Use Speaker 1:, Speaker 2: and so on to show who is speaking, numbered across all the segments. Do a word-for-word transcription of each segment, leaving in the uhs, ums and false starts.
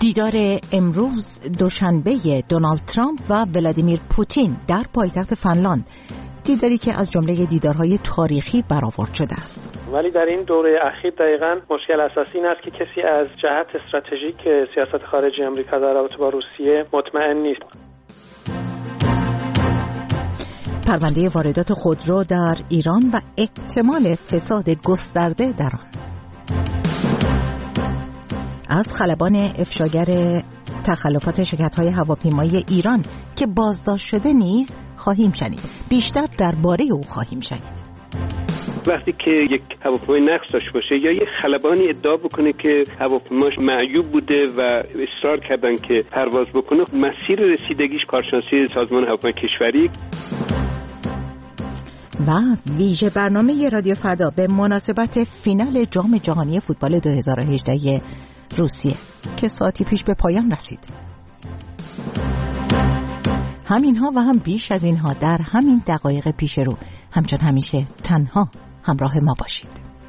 Speaker 1: دیدار امروز دوشنبه دونالد ترامپ و ولادیمیر پوتین در پایتخت فنلاند، دیداری که از جمله دیدارهای تاریخی برآورد شده است.
Speaker 2: ولی در این دوره اخیر دقیقاً مشکل اساسی این است که کسی از جهت استراتژیک سیاست خارجی آمریکا در رابطه با روسیه مطمئن نیست.
Speaker 1: پرونده واردات خودرو در ایران و احتمال فساد گسترده در آن. از خلبان افشاگر تخلفات شرکت‌های هواپیمایی ایران که بازداشت شده نیز خواهیم شنید. بیشتر درباره او خواهیم شنید.
Speaker 3: وقتی که یک هواپیمای نقص داشته باشه یا یک خلبانی ادعا بکنه که هواپیماش معیوب بوده و اصرار کردن که پرواز بکنه، مسیر رسیدگیش کارشناسی سازمان هواپیمای کشوری.
Speaker 1: و ویژه برنامه رادیو فردا به مناسبت فینال جام جهانی فوتبال دو هزار و هجده روسیه که ساعتی پیش به پایان رسید. همینها و هم بیش از اینها در همین دقایق پیش رو. همچون همیشه تنها همراه ما باشید.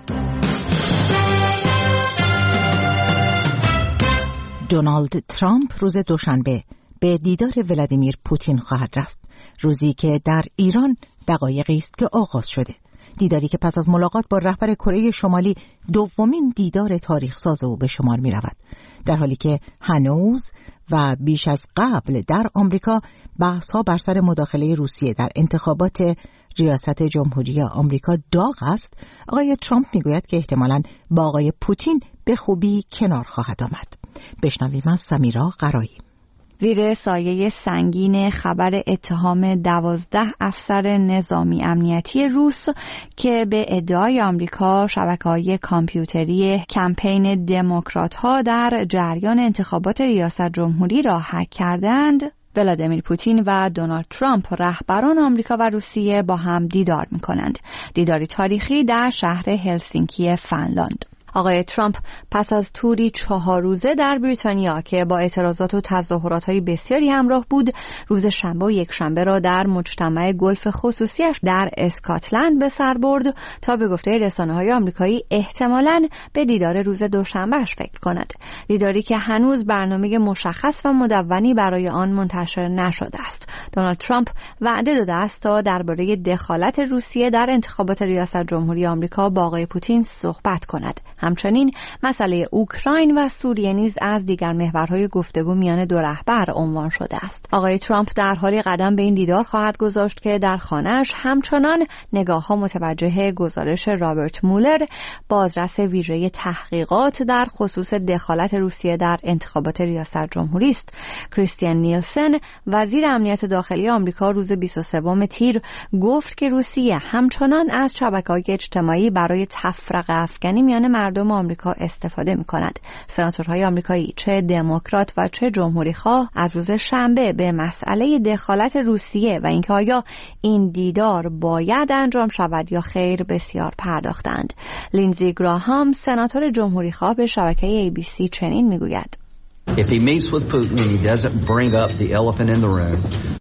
Speaker 1: دونالد ترامپ روز دوشنبه به دیدار ولادیمیر پوتین خواهد رفت، روزی که در ایران دقایقی است که آغاز شده. دیداری که پس از ملاقات با رهبر کره شمالی دومین دیدار تاریخ ساز او به شمار می رود، در حالی که هنوز و بیش از قبل در آمریکا بحث‌ها بر سر مداخله روسیه در انتخابات ریاست جمهوری آمریکا داغ است. آقای ترامپ میگوید که احتمالاً با آقای پوتین به خوبی کنار خواهد آمد. بشنویم از سمیرا قرایی.
Speaker 4: زیر سایه سنگین خبر اتهام دوازده افسر نظامی امنیتی روس که به ادعای آمریکا شبکه‌های کامپیوتری کمپین دموکرات‌ها در جریان انتخابات ریاست جمهوری را هک کردند، ولادیمیر پوتین و دونالد ترامپ رهبران آمریکا و روسیه با هم دیدار می‌کنند. دیداری تاریخی در شهر هلسینکی فنلاند. آقای ترامپ پس از توری چهار روزه در بریتانیا که با اعتراضات و تظاهرات‌های بسیاری همراه بود، روز شنبه و یک شنبه را در مجتمع گلف خصوصیش در اسکاتلند به سر برد تا به گفته رسانه‌های آمریکایی احتمالاً به دیدار روز دوشنبهش فکر کند. دیداری که هنوز برنامه مشخص و مدونی برای آن منتشر نشده است. دونالد ترامپ وعده داده است تا درباره دخالت روسیه در انتخابات ریاست جمهوری آمریکا با آقای پوتین صحبت کند. همچنین مسئله اوکراین و سوریه نیز از دیگر محورهای گفتگو میان دو رهبر عنوان شده است. آقای ترامپ در حالی قدم به این دیدار خواهد گذاشت که در خانه‌اش همچنان نگاه‌ها متوجه گزارش رابرت مولر، بازرس ویژه تحقیقات در خصوص دخالت روسیه در انتخابات ریاست جمهوری است. کریستین نیلسن، وزیر امنیت داخلی آمریکا، روز بیست و سوم تیر گفت که روسیه همچنان از شبکه‌های اجتماعی برای تفرقه افکنی میان مردم آمریکا استفاده می‌کند. سناتورهای آمریکایی چه دموکرات و چه جمهوری خواه از روز شنبه به مسئله دخالت روسیه و اینکه آیا این دیدار باید انجام شود یا خیر بسیار پرداختند. لینزی گراهام، سناتور جمهوری خواه، به شبکه ای بی سی چنین میگوید:
Speaker 5: If he meets with Putin and he doesn't bring up the elephant in the room.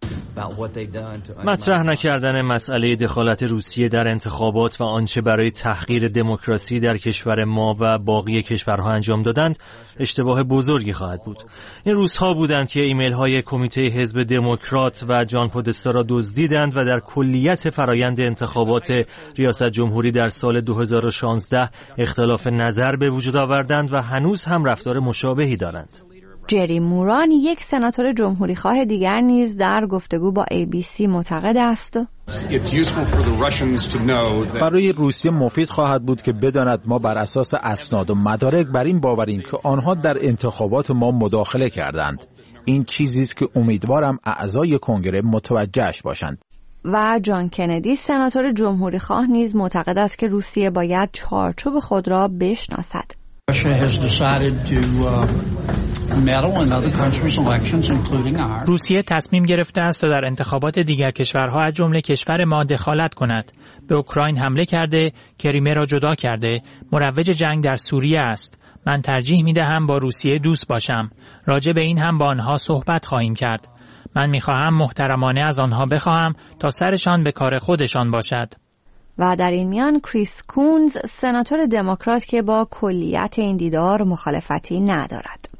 Speaker 6: مطرح نکردن مسئله دخالت روسیه در انتخابات و آنچه برای تحقیر دموکراسی در کشور ما و باقی کشورها انجام دادند اشتباه بزرگی خواهد بود. این روزها بودند که ایمیل های کمیته حزب دموکرات و جان پودستا را دزدیدند و در کلیت فرایند انتخابات ریاست جمهوری در سال دو هزار و شانزده اختلاف نظر به وجود آوردند و هنوز هم رفتار مشابهی دارند.
Speaker 4: جری موران، یک سناتور جمهوری خواه دیگر، نیز در گفتگو با ای بی سی معتقد است
Speaker 7: برای روسیه مفید خواهد بود که بداند ما بر اساس اسناد و مدارک بر این باوریم که آنها در انتخابات ما مداخله کردند. این چیزی است که امیدوارم اعضای کنگره متوجهش باشند.
Speaker 4: و جان کندی، سناتور جمهوری خواه، نیز معتقد است که روسیه باید چارچوب خود را بشناسد.
Speaker 8: روسیه تصمیم گرفته است تا در انتخابات دیگر کشورها از جمله کشور ما دخالت کند. به اوکراین حمله کرده، کریمه را جدا کرده، مروج جنگ در سوریه است. من ترجیح می دهم با روسیه دوست باشم. راجع به این هم با آنها صحبت خواهیم کرد. من می خواهم محترمانه از آنها بخواهم تا سرشان به کار خودشان باشد.
Speaker 4: و در این میان کریس کونز، سناتور دموکرات، که با کلیت این دیدار مخالفتی ندارد.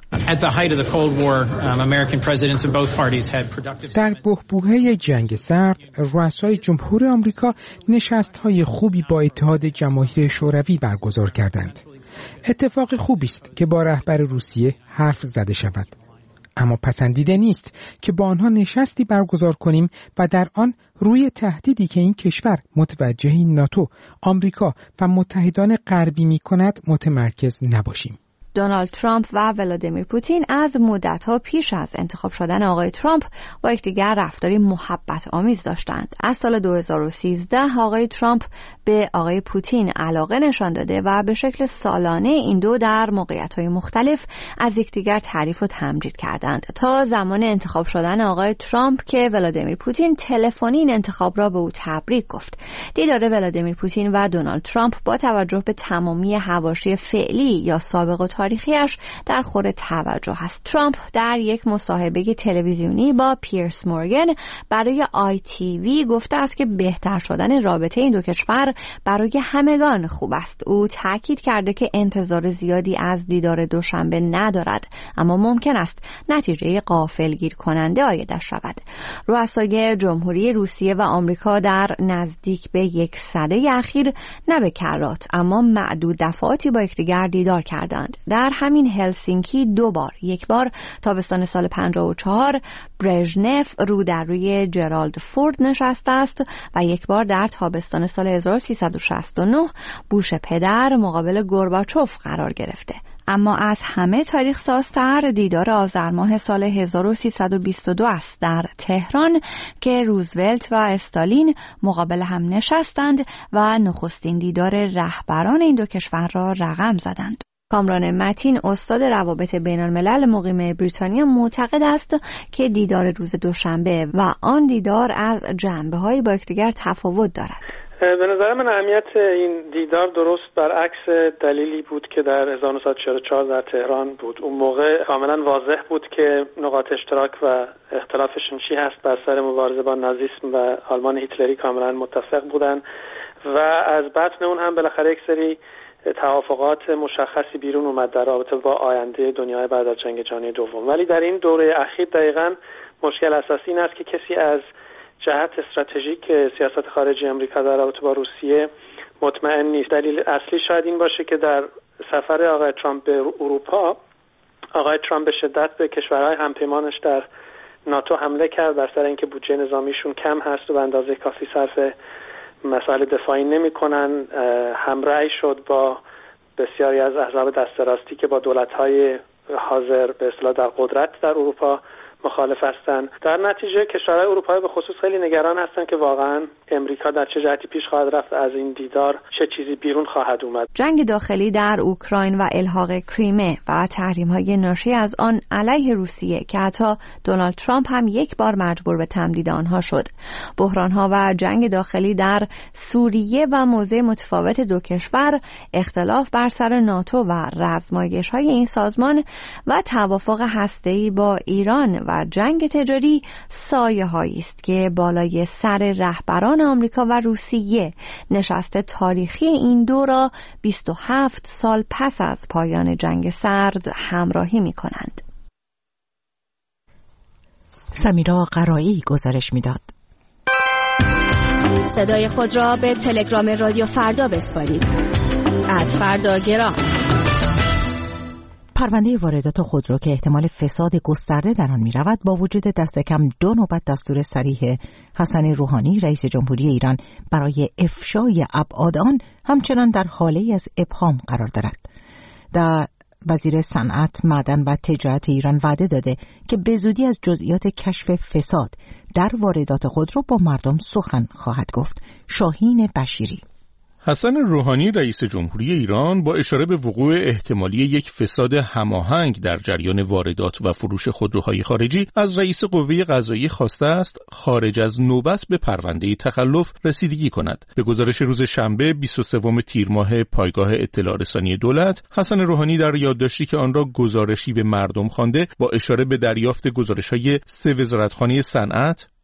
Speaker 9: در بحبوحه جنگ سرد، رؤسای جمهور آمریکا نشست‌های خوبی با اتحاد جماهیر شوروی برگزار کردند. اتفاق خوبی است که با رهبر روسیه حرف زده شود. اما پسندیده نیست که با آنها نشستی برگزار کنیم و در آن روی تهدیدی که این کشور متوجه ناتو، آمریکا و متحدان غربی می‌کند متمرکز نباشیم.
Speaker 4: دونالد ترامپ و ولادیمیر پوتین از مدت‌ها پیش از انتخاب شدن آقای ترامپ با یکدیگر رفتاری محبت آمیز داشتند. از سال دو هزار و سیزده آقای ترامپ به آقای پوتین علاقه نشان داده و به شکل سالانه این دو در موقعیت‌های مختلف از یکدیگر تعریف و تمجید کردند تا زمان انتخاب شدن آقای ترامپ که ولادیمیر پوتین تلفنی این انتخاب را به او تبریک گفت. دیدار ولادیمیر پوتین و دونالد ترامپ با توجه به تمامی حواشی فعلی یا سابق و تاریخیش در خور توجه است. ترامپ در یک مصاحبه تلویزیونی با پیرس مورگن برای آی تی وی گفته است که بهتر شدن رابطه این دو کشور برای همگان خوب است. او تاکید کرده که انتظار زیادی از دیدار دوشنبه ندارد، اما ممکن است نتیجه غافلگیر کننده عایدش شود. رؤسای جمهوری روسیه و آمریکا در نزدیک به یک سده اخیر نه به کرات اما معدود دفعاتی با یکدیگر دیدار کردند. در همین هلسینکی دو بار، یک بار تابستان سال پنجاه و چهار برژنف رو در روی جرالد فورد نشسته است و یک بار در تابستان سال هزار و سیصد و شصت و نه بوش پدر مقابل گورباچوف قرار گرفته. اما از همه تاریخ سازتر دیدار آذر ماه سال هزار و سیصد و بیست و دو است در تهران که روزولت و استالین مقابل هم نشستند و نخستین دیدار رهبران این دو کشور را رقم زدند. کامران متین استاد روابط بین الملل مقیم بریتانیا معتقد است که دیدار روز دوشنبه و آن دیدار از جنبه‌های با یکدیگر تفاوت دارد.
Speaker 2: به نظر من اهمیت این دیدار درست برعکس دلیلی بود که در هزار و نهصد و چهل و چهار در تهران بود. اون موقع کاملا واضح بود که نقاط اشتراک و اختلافشون چی هست. بر سر مبارزه با نازیسم و آلمان هیتلری کاملا متفق بودن و از بطن اون هم بالاخره یک سری توافقات مشخصی بیرون اومد در رابطه با آینده دنیای بعد از جنگ جهانی دوم. ولی در این دوره اخیر دقیقاً مشکل اساسی این است که کسی از جهت استراتژیک سیاست خارجی آمریکا در رابطه با روسیه مطمئن نیست. دلیل اصلی شاید این باشه که در سفر آقای ترامپ به اروپا، آقای ترامپ به شدت به کشورهای همپیمانش در ناتو حمله کرد بر سر اینکه بودجه نظامیشون کم هست و به اندازه کافی صرف مسائل دفاعی نمی‌کنن. همرأی شد با بسیاری از احزاب دست راستی که با دولت‌های حاضر به اصطلاح در قدرت در اروپا مخالف هستند. در نتیجه کشورهای اروپایی به خصوص خیلی نگران هستند که واقعاً امریکا در چه جهتی پیش خواهد رفت، از این دیدار چه چیزی بیرون خواهد اومد.
Speaker 4: جنگ داخلی در اوکراین و الحاق کریمه و تحریم‌های ناشی از آن علیه روسیه که حتی دونالد ترامپ هم یک بار مجبور به تمدید آنها شد. بحران‌ها و جنگ داخلی در سوریه و موضع متفاوت دو کشور، اختلاف بر سر ناتو و رزمایش‌های این سازمان و توافق هسته‌ای با ایران و جنگ تجاری سایه‌هایی است که بالای سر رهبران آمریکا و روسیه نشست تاریخی این دو را بیست و هفت سال پس از پایان جنگ سرد همراهی می‌کنند.
Speaker 1: سمیرا قرایی گزارش می‌داد.
Speaker 10: صدای خود را به تلگرام رادیو فردا بسپارید. از فردا گرام.
Speaker 1: پرونده واردات خودرو که احتمال فساد گسترده در آن می‌رود با وجود دست کم دو نوبت دستور صریح حسن روحانی رئیس جمهوری ایران برای افشای ابعاد آن همچنان در حاله از ابهام قرار دارد. در وزیر صنعت، معدن و تجارت ایران وعده داده که به زودی از جزئیات کشف فساد در واردات خودرو با مردم سخن خواهد گفت. شاهین بشیری.
Speaker 11: حسن روحانی رئیس جمهوری ایران با اشاره به وقوع احتمالی یک فساد هماهنگ در جریان واردات و فروش خودروهای خارجی از رئیس قوه قضاییه خواسته است خارج از نوبت به پرونده تخلف رسیدگی کند. به گزارش روز شنبه بیست و سوم تیر ماه پایگاه اطلاع رسانی دولت، حسن روحانی در یادداشتی که آن را گزارشی به مردم خوانده با اشاره به دریافت گزارش‌های سه وزارتخانه صنعت،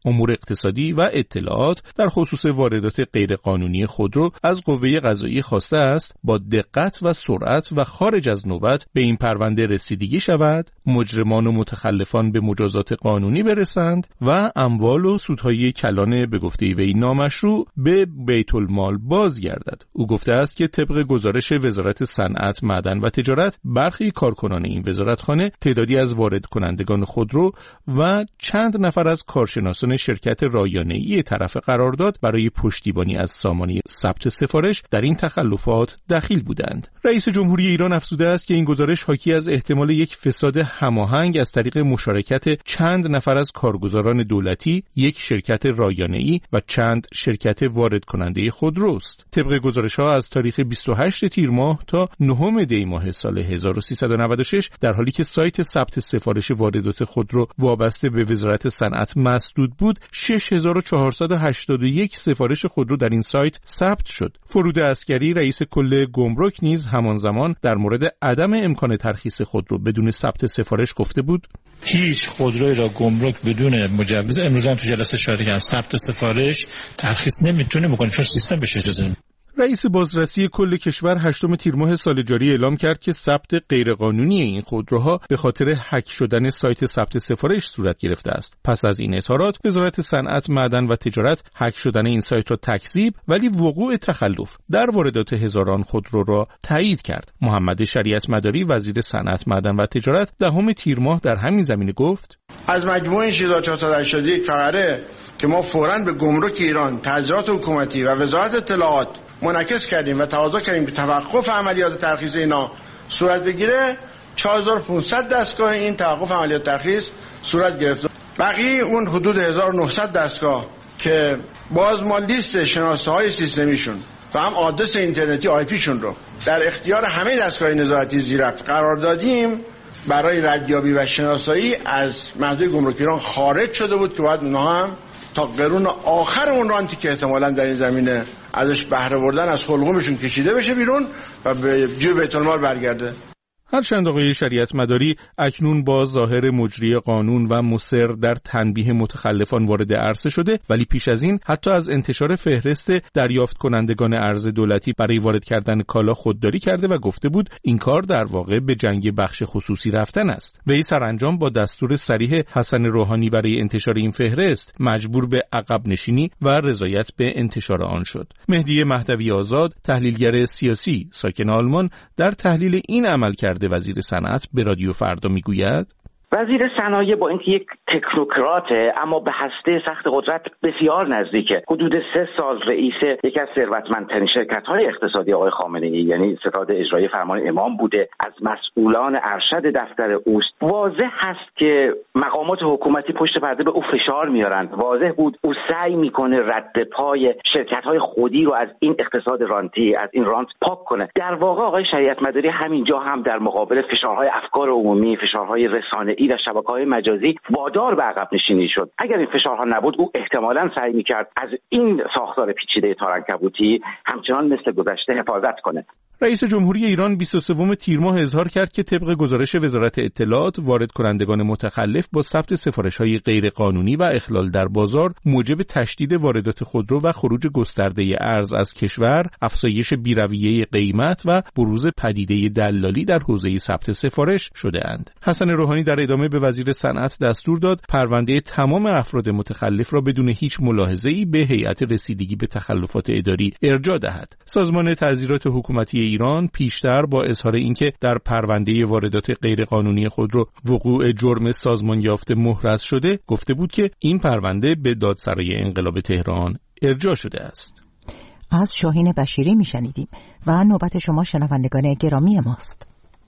Speaker 11: امور اقتصادی و اطلاعات در خصوص واردات غیرقانونی خودرو از قوه قضاییه خواسته است با دقت و سرعت و خارج از نوبت به این پرونده رسیدگی شود، مجرمان و متخلفان به مجازات قانونی برسند و اموال و سودهای کلان به گفته وی نامشروع به بیت المال بازگردد. او گفته است که طبق گزارش وزارت صنعت، معدن و تجارت، برخی کارکنان این وزارتخانه تعدادی از وارد کنندگان خودرو و چند نفر از کارشناسان شرکت رایانه‌ای طرف قرارداد برای پشتیبانی از سامانه ثبت سفارش در این تخلفات دخیل بودند. رئیس جمهوری ایران افزوده است که این گزارش حاکی از احتمال یک فساد هماهنگ از طریق مشارکت چند نفر از کارگزاران دولتی، یک شرکت رایانه‌ای و چند شرکت وارد کننده خودروست. طبق گزارش‌ها از تاریخ بیست و هشتم تیر ماه تا نهم دی ماه سال هزار و سیصد و نود و شش در حالی که سایت ثبت سفارش واردات خودرو وابسته به وزارت صنعت مسدود بود، شش هزار و چهارصد و هشتاد و یک سفارش خودرو در این سایت ثبت شد. فرود عسکری، رئیس کل گمرک، نیز همان زمان در مورد عدم امکان ترخیص خودرو بدون ثبت سفارش گفته بود:
Speaker 12: هیچ خودرویی را گمرک بدون مجوز، امروز هم تو جلسه شاهدی کردم، ثبت سفارش ترخیص نمیتونه بکنه چون سیستم بهش اجازه نمیده.
Speaker 11: رئیس بازرسی کل کشور هشتم تیر ماه سال جاری اعلام کرد که ثبت غیرقانونی این خودروها به خاطر هک شدن سایت ثبت سفارش صورت گرفته است. پس از این اظهارات، وزارت صنعت، معدن و تجارت هک شدن این سایت را تکذیب ولی وقوع تخلف در واردات هزاران خودرو را تایید کرد. محمد شریعت مداری، وزیر صنعت، معدن و تجارت، دهم تیر ماه در همین زمینه گفت:
Speaker 13: از مجموع شش هزار و چهارصد و هشتاد و یک فقره که ما فوراً به گمرک ایران، تحضیرات حکومتی و وزارت اطلاعات منعکس کردیم و تقاضا کردیم که توقف عملیات ترخیص اینا صورت بگیره، چهار هزار و پانصد دستگاه این توقف عملیات ترخیص صورت گرفت. بقیه اون حدود هزار و نهصد دستگاه که باز ما لیست شناسه های سیستمیشون و هم آدرس اینترنتی آی پی شون رو در اختیار همه دستگاه نظارتی زیرفت قرار دادیم، برای ردیابی و شناسایی از محدوده گمرک ایران خارج شده بود که باید اونها هم تا قرون آخر اون رانتی که احتمالاً در این زمینه ازش بهره بردن از حلقومشون کشیده بشه بیرون و به جیب بیت المال برگرده.
Speaker 11: هرچند آقای شریعت مداری اکنون با ظاهر مجری قانون و مصر در تنبیه متخلفان وارد عرصه شده، ولی پیش از این حتی از انتشار فهرست دریافت کنندگان ارز دولتی برای وارد کردن کالا خودداری کرده و گفته بود این کار در واقع به جنگ بخش خصوصی رفتن است. وی سرانجام با دستور صریح حسن روحانی برای انتشار این فهرست مجبور به عقب نشینی و رضایت به انتشار آن شد. مهدی مهدوی آزاد، تحلیلگر سیاسی ساکن آلمان، در تحلیل این عمل کرده وزیر صنعت به رادیو فردا میگوید:
Speaker 14: وزیر صنایع با اینکه یک تکنوکراته اما به هسته سخت قدرت بسیار نزدیکه. حدود سه سال رئیس یکی از ثروتمندترین شرکت‌های اقتصادی آقای خامنه‌ای یعنی ستاد اجرایی فرمان امام بوده، از مسئولان ارشد دفتر اوست. واضح هست که مقامات حکومتی پشت پرده به او فشار میارند. واضح بود او سعی میکنه رد پای شرکت‌های خودی رو از این اقتصاد رانتی، از این رانت پاک کنه. در واقع آقای شریعت مداری همینجا هم در مقابل فشارهای افکار عمومی، فشارهای رسانه‌ای و شبکه‌های مجازی وادار به عقب نشینی شد. اگر این فشارها نبود او احتمالاً سعی می‌کرد از این ساختار پیچیده تارعنکبوتی همچنان مثل گذشته حفاظت کنه.
Speaker 11: رئیس جمهوری ایران بیست و سوم تیر ماه اظهار کرد که طبق گزارش وزارت اطلاعات، وارد کنندگان متخلف با ثبت سفارش‌های غیرقانونی و اخلال در بازار موجب تشدید واردات خودرو و خروج گسترده ارز از کشور، افزایش بی‌رویه قیمت و بروز پدیده دلالی در حوزه ثبت سفارش شده‌اند. حسن روحانی در ادامه به وزیر صنعت دستور داد پرونده تمام افراد متخلف را بدون هیچ ملاحظه‌ای به هیئت رسیدگی به تخلفات اداری ارجاع دهد. سازمان تعزیرات حکومتی ایران پیشتر با اظهار اینکه در پرونده واردات غیرقانونی خودرو وقوع جرم سازمان یافته محرز شده، گفته بود که این پرونده به دادسرای انقلاب تهران ارجاع شده است.
Speaker 1: از شاهین بشیری میشنیدیم و نوبت شما شنوندگان گرامی ماست.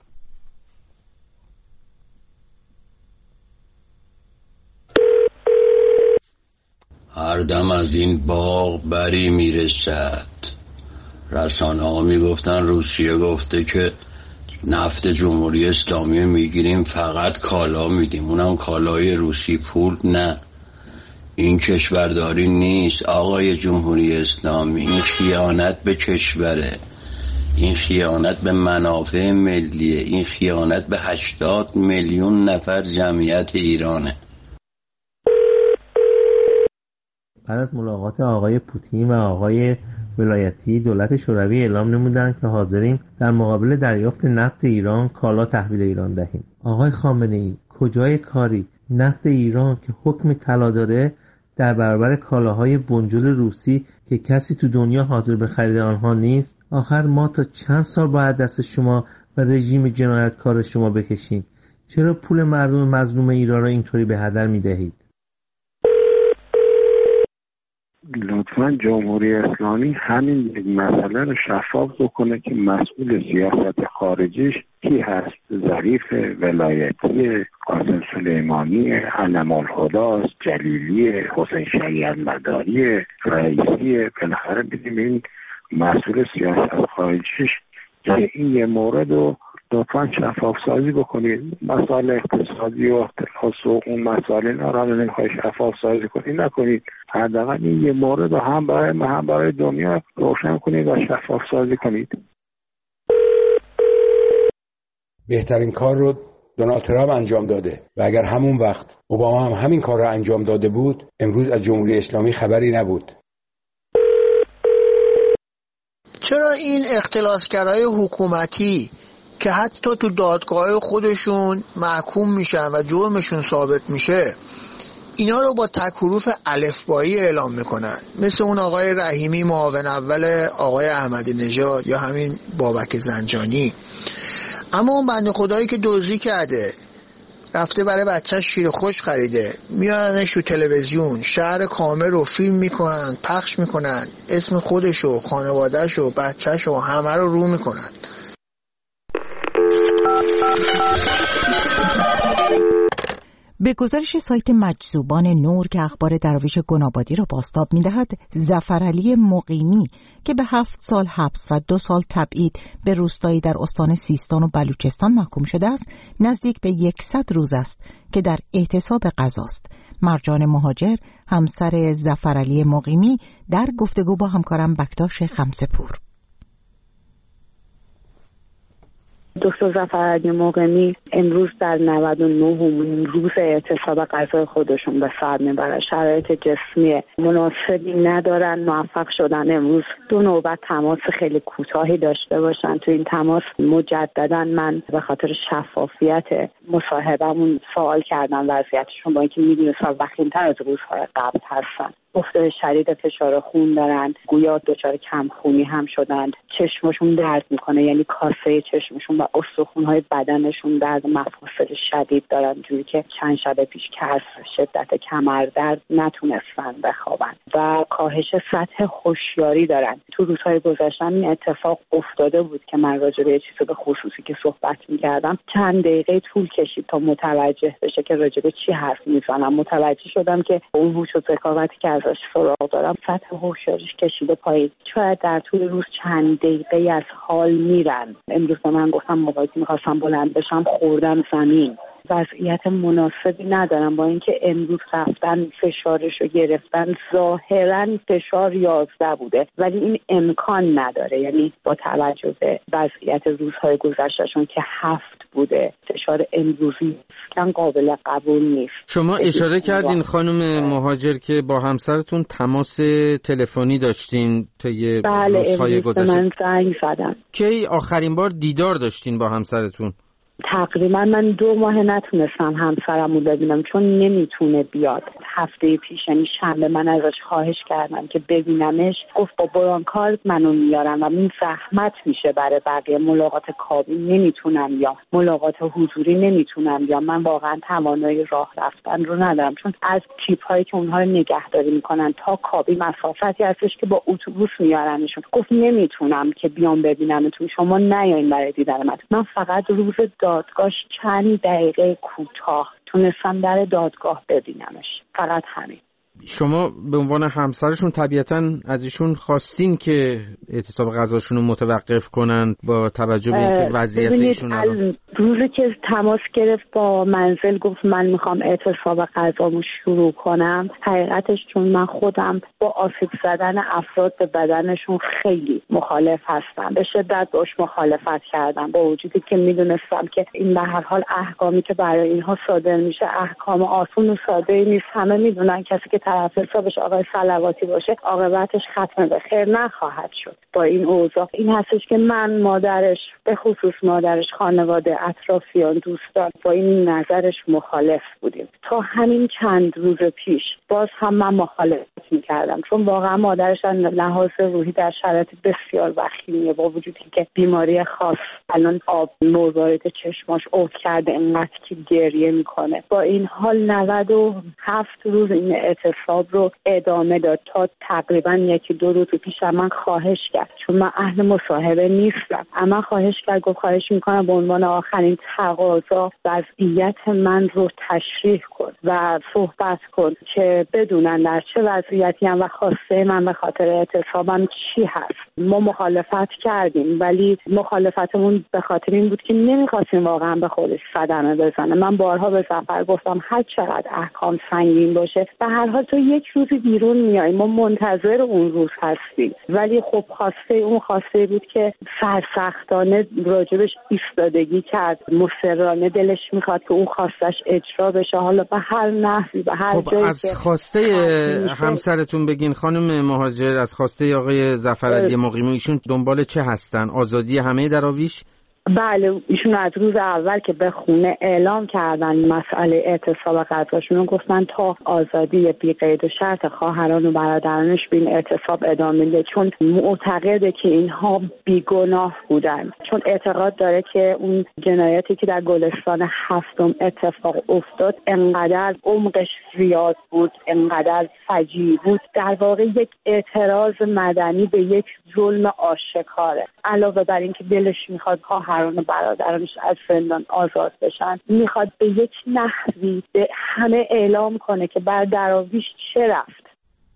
Speaker 15: هر دم از این باغ بری میرسد. رسانه ها میگفتن روسیه گفته که نفت جمهوری اسلامی میگیریم فقط کالا میدیم، اونم کالای روسی، پول نه. این کشورداری نیست آقای جمهوری اسلامی، این خیانت به کشوره، این خیانت به منافع ملیه، این خیانت به هشتاد میلیون نفر جمعیت ایرانه.
Speaker 16: بعد از ملاقات آقای پوتین و آقای ولایتی دولت شوروی اعلام نمودند که حاضریم در مقابل دریافت نفت ایران کالا تحویل ایران دهیم. آقای خامنه‌ای کجای کاری؟ نفت ایران که حکم طلا داره در برابر کالاهای بنجل روسی که کسی تو دنیا حاضر به خرید آنها نیست. آخر ما تا چند سال باید دست شما و رژیم جنایتکار شما بکشیم؟ چرا پول مردم مظلوم ایران را اینطوری به هدر می‌دهید؟
Speaker 17: لطفاً جمهوری اسلامی همین مسئله رو شفاف بکنه که مسئول سیاست خارجیش کی هست. ظریف، ولایتی، قاسم سلیمانی، علم الهدی، جلیلی، حسین شریعت مداری، رئیسی. بالاخره بدیم این مسئول سیاست خارجیش که این یه مورد رو لطفاً شفاف سازی بکنید. مسائل اقتصادی و اختلاس و اون مسائل اینا رو نمیخوای شفاف سازی کنید نکنید. حداقل این یه مورد رو هم برای ما هم برای دنیا روشن کنید و شفاف سازی کنید.
Speaker 18: بهترین کار رو دونالد ترامپ انجام داده و اگر همون وقت اوباما هم همین کار رو انجام داده بود امروز از جمهوری اسلامی خبری نبود.
Speaker 19: چرا این اختلاسگرای حکومتی که حتی تو دادگاه خودشون محکوم میشن و جرمشون ثابت میشه اینا رو با تک حروف الفبایی اعلام میکنن، مثل اون آقای رحیمی معاون اول آقای احمدی نژاد یا همین بابک زنجانی. اما اون بنده خدایی که دزدی کرده رفته برای بچهش شیر خوش خریده میانش تو تلویزیون شهر کامل رو فیلم میکنن، پخش میکنن، اسم خودشو، خانوادهشو، بچهشو همه رو رو میکنن.
Speaker 1: به گزارش سایت مجذوبان نور که اخبار دراویش گنابادی را بازتاب می‌دهد، ظفرعلی مقیمی که به هفت سال حبس و دو سال تبعید به روستایی در استان سیستان و بلوچستان محکوم شده است، نزدیک به یکصد روز است که در اعتصاب قضاست. مرجان مهاجر، همسر ظفرعلی مقیمی، در گفتگو با همکارم بکتاش خمسه‌پور.
Speaker 20: دکتر ظفرعلی مقیمی امروز در نود و نهم روز اعتصاب غذای خودشون به سر میبرن. شرایط جسمی مناسبی ندارن، موفق شدن امروز دو نوبت تماس خیلی کوتاهی داشته باشن. تو این تماس مجددا من به خاطر شفافیت مصاحبهمون سوال کردم وضعیتشون، با اینکه میدونستم وخیم‌تر از روزهای قبل هستن. گفته شدید فشار خون دارن، گویا دچار کم خونی هم شدن، چشمشون درد میکنه، یعنی کاسه چشمشون و استخوان‌های بدنشون درد مفاصل شدید دارن، جوری که چند شب پیش که از شدت کمردرد نتونستن بخوابن و کاهش سطح هوشیاری دارن. تو روزهای گذشته این اتفاق افتاده بود که من راجع به چیزی به خصوصی که صحبت میکردم چند دقیقه طول کشید تا متوجه بشه که راجع به چی حرف میزنم. متوجه شدم که اون هوش و ذکاوتی که ازش سراغ دارم سطح هوشیاریش کشیده پایین. شاید در طول روز چند دقیقه از حال میرن. امروز به من گفتم موقعی که میخواستم بلند بشم خوردم زمین. وضعیت مناسبی ندارم، با اینکه امروز رفتن فشارش رو گرفتن ظاهرا فشار یازده بوده ولی این امکان نداره، یعنی با توجه به وضعیت روزهای گذشتهشون که هفت بوده فشار امروزی کم قابل قبول نیست.
Speaker 21: شما اشاره کردین خانم مهاجر که با همسرتون تماس تلفنی داشتین تا یه
Speaker 20: بله
Speaker 21: روزهای گذشته.
Speaker 20: من زنگ زدم.
Speaker 21: کی آخرین بار دیدار داشتین با همسرتون؟
Speaker 20: تقریبا من دو ماه نتونستم همسرمو ببینم چون نمیتونه بیاد. هفته پیش یعنی شنبه من ازش خواهش کردم که ببینمش، گفت با برانکارد منو میارن و این زحمت میشه برای بقیه، ملاقات کابین نمیتونم یا ملاقات حضوری نمیتونم یا من واقعا توانایی راه رفتن رو ندارم، چون از تیپ هایی که اونها رو نگهداری میکنن تا کابین مسافتی هستش که با اتوبوس میارنشون. گفت نمیتونم که بیام ببینمتون، شما نیاین برای دیدن من. من فقط روز دادگاهش چند دقیقه کوتاه تونستم در دادگاه ببینمش، فقط همین.
Speaker 21: شما به عنوان همسرشون طبیعتاً از ایشون خواستین که اعتصاب غذاشون رو متوقف کنن با توجه به اینکه وضعیت ایشون
Speaker 20: ال... روزی که تماس گرفت با منزل گفت من میخوام اعتصاب غذامو شروع کنم، حقیقتش چون من خودم با آسیب زدن افراد به بدنشون خیلی مخالف هستم، به شدت باش مخالفت کردم، با وجودی که میدونستم که این به هر حال احکامی که برای اینها صادر میشه احکام آسون و ساده نیست. همه میدونن کسی که طرف حسابش آقای صلواتی باشه عاقبتش ختم به خیر نخواهد شد. با این اوضاع این هستش که من، مادرش، به خصوص مادرش، خانواده، اطرافیان، دوستان با این نظرش مخالف بودیم. تا همین چند روز پیش باز هم من مخالفت میکردم، چون واقعا مادرش از لحاظ روحی در شرایط بسیار وخیمیه، با وجودی که بیماری خاص الان آب نور وارد چشماش اوت کرده، اینقدر که گریه میکنه. با این حال نود و هفت روز این اعتصاب رو ادامه داد تا تقریبا یکی دو روز پیش من خواهش کرد، چون من اهل مصاحبه نیستم، اما خواهش کرد، گفت خواهش میکنم به عنوان آخرین تقاضا وضعیت من رو تشریح کن و صحبت کن که بدونن در چه وضعیتی هم و خواسته من به خاطر اعتصابم چی هست. ما مخالفت کردیم ولی مخالفتمون به خاطر این بود که نمیخواستیم واقعا به خودش صدمه بزنه. من بارها به ظفر گفتم هر چقدر احکام سنگین باشه به هر حال تو یک روزی بیرون میای، ما منتظر اون روز هستیم، ولی خب خواسته اون خواسته بود که سرسختانه راجبش ایستادگی کرد، مصرانه دلش میخواد که اون خواستش اجرا بشه، حالا به هر نحوی به هر
Speaker 21: خب
Speaker 20: جایی.
Speaker 21: از خواسته همسرتون بگین خانم مهاجر، از خواسته آقای ظفرعلی مقیمی، ایشون دنبال چه هستن؟ آزادی همه دراویش؟
Speaker 20: بله، ایشون از روز اول که به خونه اعلام کردن مسئله اعتصاب غذاشون گفتن تا آزادی بی قید و شرط خواهران و برادرانش به این اعتصاب ادامه میده، چون معتقده که اینها بیگناه بودن، چون اعتقاد داره که اون جنایتی که در گلستان هفتم اتفاق افتاد انقدر عمقش زیاد بود، انقدر فجیع بود، در واقع یک اعتراض مدنی به یک ظلم آشکاره. علاوه بر این که دلش میخواد خواهران و برادرانش از زندان آزاد بشن، میخواد به یک نحوی به همه اعلام کنه که بر دراویش چه رفت.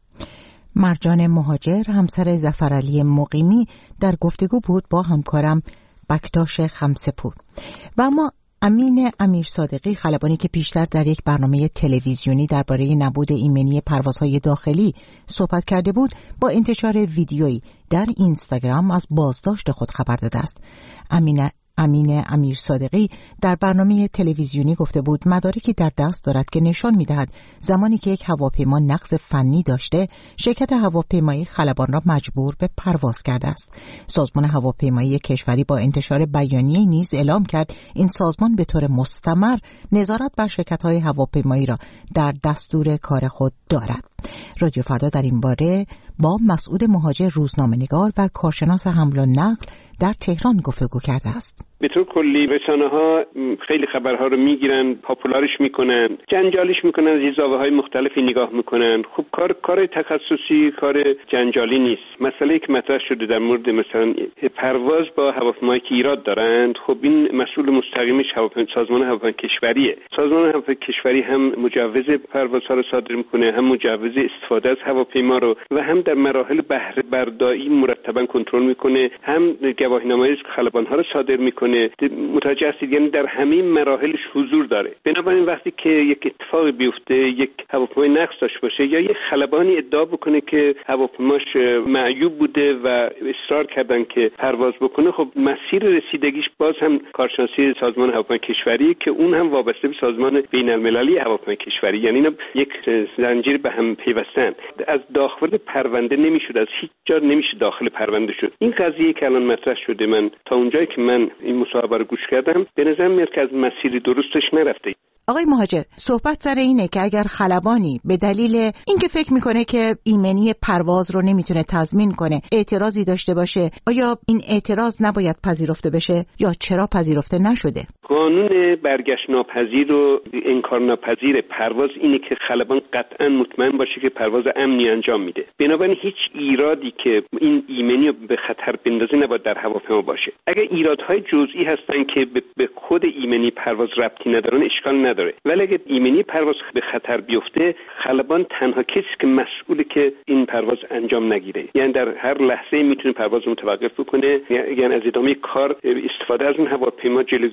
Speaker 1: مرجان مهاجر، همسر ظفرعلی مقیمی، در گفتگو بود با همکارم بکتاش خمسپور. و اما امین امیر صادقی، خلبانی که پیشتر در یک برنامه تلویزیونی درباره نبود ایمنی پروازهای داخلی صحبت کرده بود، با انتشار ویدیویی در اینستاگرام از بازداشت خود خبر داده است. امین امین امیر صادقی در برنامه تلویزیونی گفته بود مدارکی در دست دارد که نشان می‌دهد زمانی که یک هواپیما نقص فنی داشته، شرکت هواپیمایی خلبان را مجبور به پرواز کرده است. سازمان هواپیمایی کشوری با انتشار بیانیه‌ای نیز اعلام کرد این سازمان به طور مستمر نظارت بر شرکت‌های هواپیمایی را در دستور کار خود دارد. رادیو فردا در این باره با مسعود مهاجر، روزنامه‌نگار و کارشناس حمل و نقل در تهران گفتگو کرده است.
Speaker 3: به طور کلی رسانه‌ها خیلی خبرها رو میگیرن، پاپولارش میکنن، جنجالیش میکنن، از زاویه‌های مختلفی نگاه میکنن. خب کار کار تخصصی، کار جنجالی نیست. مسئله که مطرح شده در مورد مثلا پرواز با هواپیمایی که ایراد دارند، خب این مسئول مستقیمش هواپیما سازمان هواپیمایی کشوریه. سازمان هواپیمایی کشوری هم مجوز پروازها رو صادر میکنه، هم مجوز استفاده از هواپیما رو و هم در مراحل بهره برداری مرتبا کنترل میکنه، هم گواهینامه‌ای که خلبان‌ها رو صادر میکنه. متوجه هستید، یعنی در همه مراحلش حضور داره. بنابراین وقتی که یک اتفاقی بیفته، یک هواپیمای نقص داشته باشه یا یک خلبانی ادعا بکنه که هواپیماش معیوب بوده و اصرار کردن که پرواز بکنه، خب مسیر رسیدگیش باز هم کارشناسی سازمان هواپیمای کشوری که اون هم وابسته به سازمان بین‌المللی هواپیمای کشوری، یعنی اینا یک زنجیر به هم پیوستن. از داخل پرونده نمیشد، از هیچ جا نمیشه داخل پرونده شد. این قضیه که الان مطرح شده، من تا اونجایی که من این مصاحبه رو گوش کردم به نظر میاد که از مسیر درستش نرفته.
Speaker 1: آقای مهاجر، صحبت سر اینه که اگر خلبانی به دلیل اینکه فکر میکنه که ایمنی پرواز رو نمیتونه تضمین کنه اعتراضی داشته باشه، آیا این اعتراض نباید پذیرفته بشه یا چرا پذیرفته نشده؟
Speaker 3: قانون برگشت ناپذیر و انکار ناپذیر پرواز اینه که خلبان قطعا مطمئن باشه که پرواز امنی انجام میده. بنابراین هیچ ایرادی که این ایمنی رو به خطر بندازه نباید در هواپیما باشه. اگر ایرادهای جزئی هستن که به خود ایمنی پرواز ربطی ندارن، اشکال نداره. ولی اگر ایمنی پرواز به خطر بیفته، خلبان تنها کسی که مسئوله که این پرواز انجام نگیره، یعنی در هر لحظه میتونه پرواز رو متوقف بکنه، یعنی از ادامه کار استفاده از اون هواپیما جلوگیری بکنه.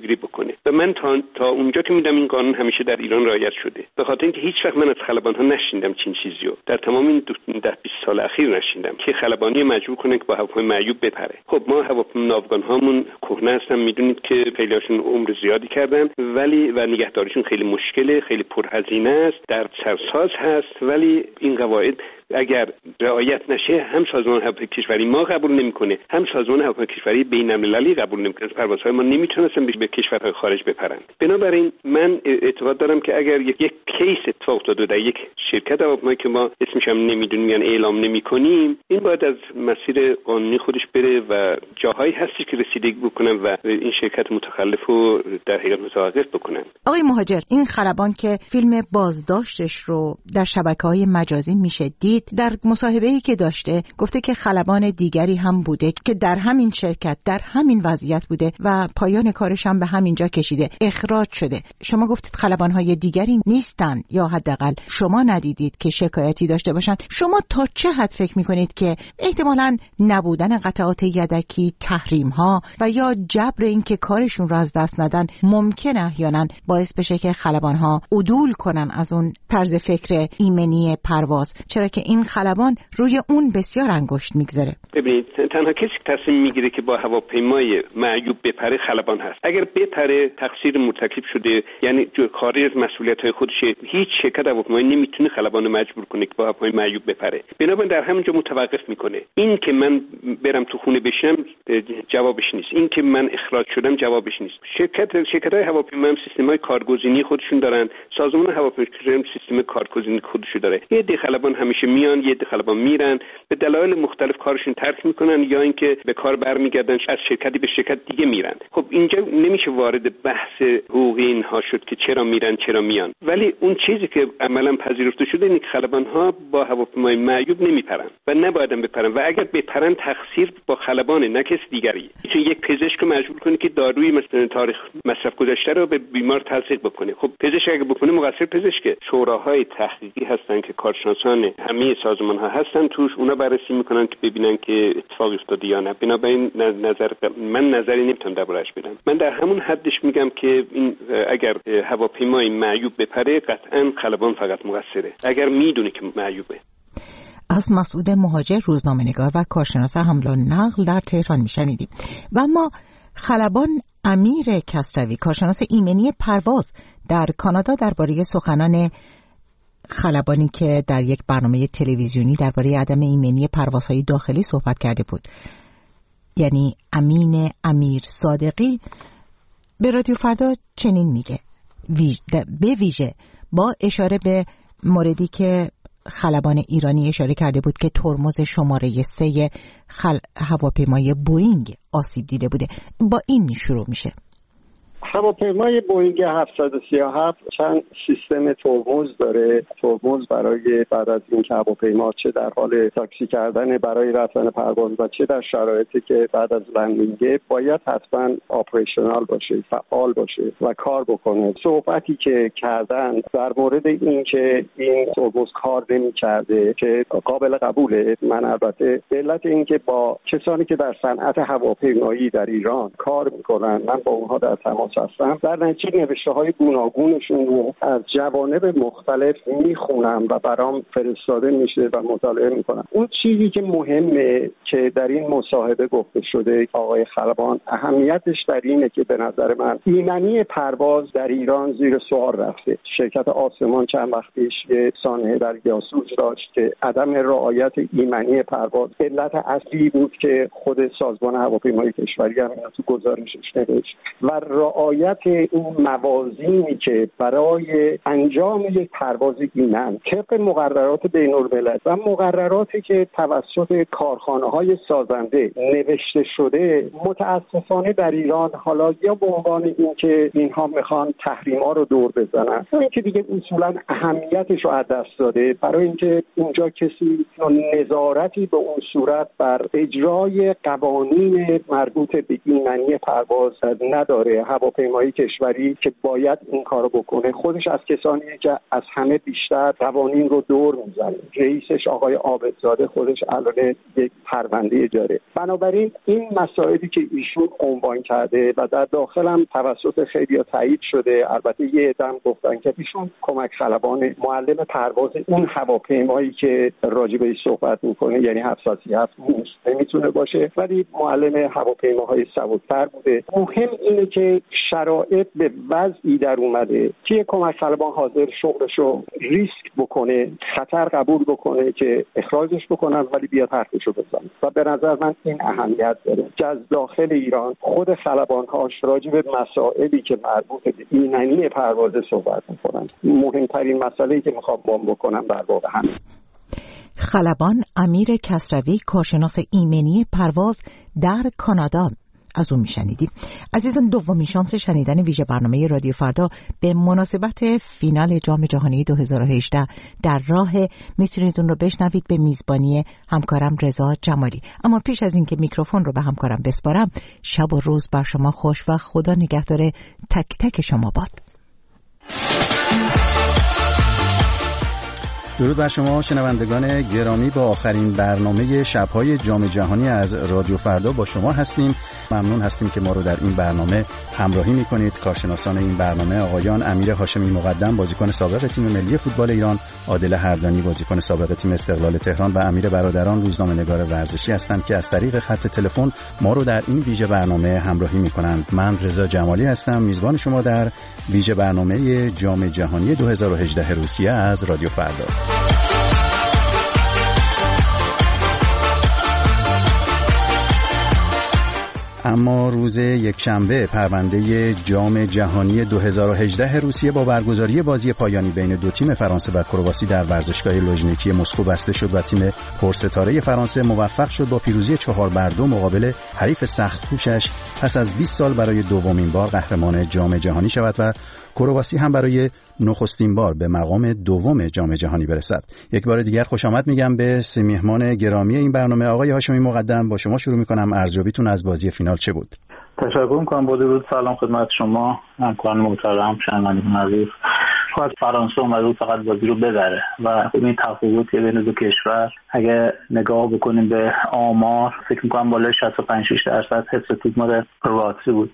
Speaker 3: میکنه و من تا تا اونجا که میدم این قانون همیشه در ایران رعایت شده، به خاطر اینکه هیچ وقت من از خلبان‌ها نشیندم چین چیزیو، در تمام این ده بیست سال اخیر نشیندم که خلبانی مجبور کنه که با هواپیمای معیوب بپره. خب ما هواپیما ناوگان هامون کهنه هستن، میدونید که خیلیاشون عمر زیادی کردن ولی و نگهداریشون خیلی مشکله، خیلی پرهزینه است، در سرساز هست، ولی این قواعد اگر رعایت نشه هم سازمان هواپیمایی کشوری ما قبول نمیکنه، هم سازمان هواپیمایی کشوری بین‌المللی قبول نمیکنه. پروازهای ما نمیتونستن به کشورهای خارج بپرن. بنابراین من اعتقاد دارم که اگر یک, یک کیس اتفاق افتاده در یک شرکت هواپیمایی که ما اسمش هم نمیدونیم یعنی اعلام نمیکنیم، این باید از مسیر قانونی خودش بره و جاهایی هستی که رسیدگی بکنن و این شرکت متخلف رو در حقیقت متوقف بکنن.
Speaker 1: آقای مهاجر، این خلبان که فیلم بازداشتش رو در شبکه‌های مجازی میشه دید، در مصاحبه‌ای که داشته گفته که خلبان دیگری هم بوده که در همین شرکت در همین وضعیت بوده و پایان کارش هم به همینجا کشیده، اخراج شده. شما گفتید خلبان‌های دیگری نیستن یا حداقل شما ندیدید که شکایتی داشته باشن. شما تا چه حد فکر می‌کنید که احتمالاً نبودن قطعات یدکی، تحریم‌ها و یا جبر این که کارشون رو از دست ندن ممکنه احیانا باعث بشه که خلبان‌ها عدول کنن از اون طرز فکر ایمنی پرواز، چرا که این خلبان روی اون بسیار انگشت میگذره؟
Speaker 3: ببینید، تنها کسی که تصمیم میگیره که با هواپیمای معیوب بپره خلبان هست. اگر بپره تقصیر مرتکب شده، یعنی خارج از مسئولیت‌های خودشه. هیچ شرکت هواپیمایی نمیتونه خلبان مجبور کنه که با هواپیمای معیوب بپره. بنابراین در همونجا متوقف میکنه. این که من برم تو خونه بشم جوابش نیست. این که من اخراج شدم جوابش نیست. شرکت شرکت‌های هواپیما هم سیستم‌های کارگزینی خودشون دارن. سازمان هواپیمایی هم سیستم کارگزینی خودشو داره. یه دی خلبان همیشه میان، یه دی خلبان میرن، به دلایل مختلف کارشون ترک میکنن یا اینکه به کار برمیگردن، از شرکتی به شرکت دیگه میرن. خب اینجا نمیشه وارد بحث حقوقی اینها شد که چرا میرن چرا میان، ولی اون چیزی که عملاً پذیرفته شده اینه که خلبان‌ها با هواپیمای معیوب نمیپرن و نبایدن بپرن و اگر بپرن تقصیر با خلبانه نه کس دیگری. چون یک پزشک مجبور کنه که داروی مثلا تاریخ مصرف گذشته رو به بیمار تزریق بکنه. خب پزشک اگه بکنه مقصر پزشکه. شوراهای تحقیقی هستن که کارشناسان همه سازمان‌ها هستن توش، اونا بررسی میکنن که ببینن که اتفاق افتاده یا نه. بنابراین نظر من نظری نمیتونم دربارش بدم. من در همون حدش میگم که این اگر هواپیمای معیوب بپره قطعاً خلبان فقط مقصره اگر میدونه که معیوبه.
Speaker 1: از مسعود مهاجر، روزنامه‌نگار و کارشناس حمل و نقل در تهران میشنیدیم. و اما خلبان امیر کسروی، کارشناس ایمنی پرواز در کانادا، درباره سخنان خلبانی که در یک برنامه تلویزیونی درباره عدم ایمنی پروازهای داخلی صحبت کرده بود، یعنی امین امیر صادقی، به رادیو فردا چنین میگه، به ویژه با اشاره به موردی که خلبان ایرانی اشاره کرده بود که ترمز شماره سه خل... هواپیمای بوئینگ آسیب دیده بوده. با این شروع میشه.
Speaker 5: هواپیمای بوئینگ هفتصد و سی و هفت چند سیستم ترمز داره. ترمز برای بعد از اینکه هواپیما چه در حال تاکسی کردن برای رفتن پرواز و چه در شرایطی که بعد از لندینگ باید حتما آپریشنال باشه، فعال باشه و کار بکنه. صحبتی که کردن در مورد اینکه این ترمز کار نمی‌کرده که قابل قبوله. من البته به علت اینکه با کسانی که در صنعت هواپیمایی در ایران کار میکنن، من با اونها در تماس هستم، در نتیجه نوشته های گوناگونشون رو از جوانب مختلف میخونم و برام فرستاده میشه و مطالعه میکنم. اون چیزی که مهمه که در این مصاحبه گفته شده آقای خلبان، اهمیتش در اینه که به نظر من ایمنی پرواز در ایران زیر سوال رفته. شرکت آسمان چند وقت پیش یه سانحه در گیاسوج داشت که عدم رعایت ایمنی پرواز علت اصلی بود که خود سازمان هواپیمایی کشوری هم تو گزارشش نوشت و رعایت این موازینی که برای انجام یک پرواز ایمن طبق مقررات بین الملل و مقرراتی که توسط کارخانه‌های سازنده نوشته شده، متاسفانه در ایران حالا یا به عنوان اینکه اینها میخوان تحریم‌ها رو دور بزنن یا اینکه دیگه اصولا اهمیتش رو از دست داده، برای اینکه اونجا کسی نظارتی به اون صورت بر اجرای قوانین مربوط به ایمنی پرواز نداره. هواپیما هواپیمایی کشوری که باید این کارو بکنه خودش از کسانیه که از همه بیشتر قوانین رو دور میزنه. رئیسش آقای عابدزاده خودش الان یک پرونده داره. بنابراین این مسائلی که ایشون عنوان کرده و در داخل هم توسط خیلی‌ها تایید شده، البته یه عده‌ام گفتن که ایشون کمک خلبان معلم پرواز اون هواپیمایی که راجع بهش صحبت میکنه، یعنی هفتصد و سی و هفت نیست، نمیتونه باشه، ولی معلم هواپیماهای سبک‌تر بوده. مهم اینه که شرایط به وضعی در اومده که کمک خلبان حاضر شغلشو ریسک بکنه، خطر قبول بکنه که اخراجش بکنن ولی بیاد حرفشو بزنه. و به نظر من این اهمیت داره که از داخل ایران خود خلبان‌هاش راجع به مسائلی که مربوط به ایمنی پرواز صحبت میکنن. مهمترین مسئله‌ای که میخوام بام بکنم در واقع همین.
Speaker 1: خلبان امیر کسروی، کارشناس ایمنی پرواز در کانادا، از اون میشنیدیم. عزیزان، دومین شانس شنیدن ویژه برنامه رادیو فردا به مناسبت فینال جام جهانی دو هزار و هجده در راه. میتونید اون رو بشنوید به میزبانی همکارم رضا جمالی. اما پیش از اینکه میکروفون رو به همکارم بسپارم، شب و روز بر شما خوش و خدا نگهدار تک تک شما باد.
Speaker 6: درود بر شما شنوندگان گرامی، با آخرین برنامه شب‌های جام جهانی از رادیو فردا با شما هستیم. ممنون هستیم که ما رو در این برنامه همراهی می‌کنید. کارشناسان این برنامه آقایان امیر هاشمی مقدم، بازیکن سابق تیم ملی فوتبال ایران، عادل هردانی، بازیکن سابق تیم استقلال تهران و امیر برادران، روزنامه‌نگار ورزشی هستند که از طریق خط تلفن ما رو در این ویژه برنامه همراهی می‌کنند. من رضا جمالی هستم، میزبان شما در ویژه برنامه جام جهانی دو هزار و هجده روسیه از رادیو فردا. اما روز یکشنبه پرونده جام جهانی دو هزار و هجده روسیه با برگزاری بازی پایانی بین دو تیم فرانسه و کرواسی در ورزشگاه لوژنیکی مسکو بسته شد و تیم پرستاره فرانسه موفق شد با پیروزی چهار بر دو مقابل حریف سخت کوشش پس از بیست سال برای دومین بار قهرمان جام جهانی شود و کرواسی هم برای نخستین بار به مقام دوم جام جهانی برسد. یک بار دیگر خوش آمد میگم به سه میهمان گرامی این برنامه. آقای هاشمی مقدم، با شما شروع میکنم. ارزیابیتون از بازی فینال چه بود؟
Speaker 12: تشکر میکنم. با درود سلام خدمت شما همکاران محترم، شنوندگان عزیز. خود فرانسه اومده بود فقط بازی رو ببره و خب این تفاوتی بین دو کشور اگه نگاه بکنیم به آمار فکر میکنم بالای شصت و پنج شصت درصد حفظ توپ مال کرواسی بود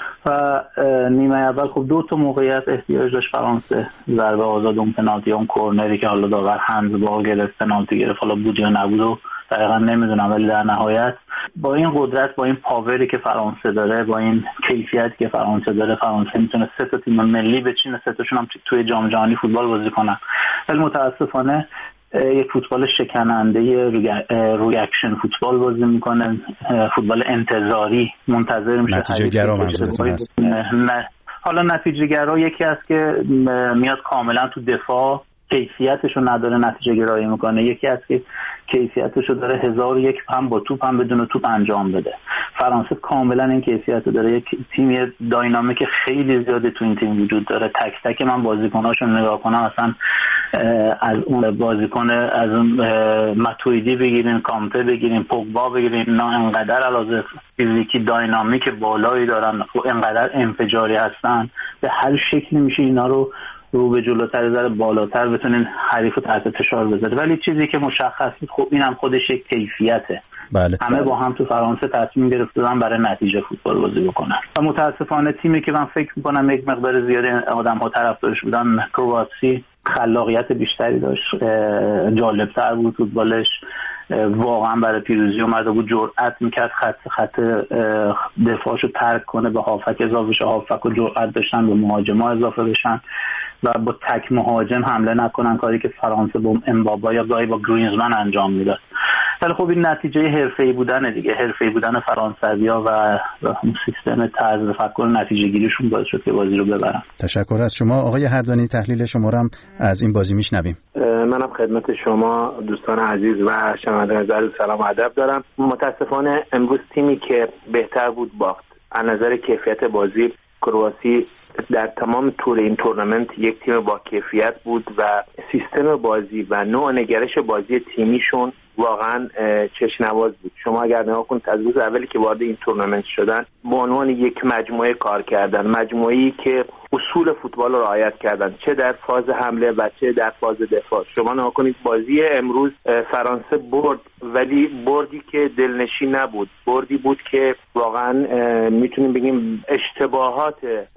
Speaker 12: و نیمه اول خب دو تا موقعیت احتیاج داشت فرانسه، ضربه آزاد، اون پنالتی، اون کورنری که حالا داور هندزبال گرفت، پنالتی گرفت، حالا بود یا نبود و دقیقا نمیدونم، ولی در نهایت با این قدرت، با این پاوری که فرانسه داره، با این کیفیتی که فرانسه داره، فرانسه میتونه سه تا تیم ملی بچینه، سه تاشون هم توی جام جهانی فوتبال بازی کنن. ولی متاسفانه یک فوتبال شکننده روی اکشن فوتبال بازی میکنه، فوتبال انتظاری، منتظر میشه
Speaker 6: نتیجه گرا منظورتون هست.
Speaker 12: نه حالا نتیجه گرا یکی است که میاد کاملا تو دفاع کیفیتشو نداره نتیجه گرایی میکنه، یکی است که کیفیتشو داره هزار و یک هم با توپ هم بدون توپ انجام بده. فرانسه کاملا این کیفیتو داره، یک تیم داینامیک خیلی زیاده تو این تیم وجود داره. تک تک من بازیکناشو نگاه کنم، اصلا از اون بازیکن از اون ماتویدی بگیرین، کامپه بگیرین، پوگبا بگیرین، اینا انقدر علاوه فیزیکی داینامیک بالایی دارن و انقدر انفجاری هستن، به هر شکلی میشه اینا رو رو به جلوتر ذره بالاتر بتونین حریف رو تحت فشار بذاره. ولی چیزی که مشخص نیست، خب اینم خودش یک کیفیته.
Speaker 6: بله.
Speaker 12: همه با هم تو فرانسه تصمیم گرفتن برای نتیجه فوتبال بازی بکنن و متاسفانه تیمی که من فکر میکنم یک مقدار زیادی آدم ها طرفدارش بودن، کرواسی، خلاقیت بیشتری داشت، جالبتر بود فوتبالش، واقعا برای پیروزی اومده بود، جرأت میکرد خط خط دفاعشو ترک کنه، به هافک اضافه شه، هافک و جرأت داشتن به مهاجما اضافه بشن و با تک مهاجم حمله نکنن، کاری که فرانسه با امبابا یا گاهی با گرینزمن انجام میداد. ولی خب این نتیجه حرفه‌ای بودن دیگه، حرفه‌ای بودن فرانسوی‌ها و اون سیستم طرز تفکر نتیجه گیریشون باعث شد که بازی رو ببرن.
Speaker 6: تشکر از شما. آقای هردانی، تحلیل شما رو هم از این بازی میشنویم.
Speaker 22: منم خدمت شما دوستان عزیز و شنوندگان عزیز سلام و ادب دارم. متاسفانه امروز تیمی که بهتر بود باخت. از نظر کیفیت بازی کرواسی در تمام طول این تورنمنت یک تیم با کیفیت بود و سیستم بازی و نوع نگرش بازی تیمیشون واقعا چشم‌نواز بود. شما اگر نگاه کنید از روز اولی که وارد این تورنمنت شدن به عنوان یک مجموعه کار کردن، مجموعه‌ای که اصول فوتبال رو رعایت کردن، چه در فاز حمله و چه در فاز دفاع. شما نگاه کنید بازی امروز فرانسه برد، ولی بردی که دلنشین نبود، بردی بود که واقعا میتونیم بگیم اشتباهات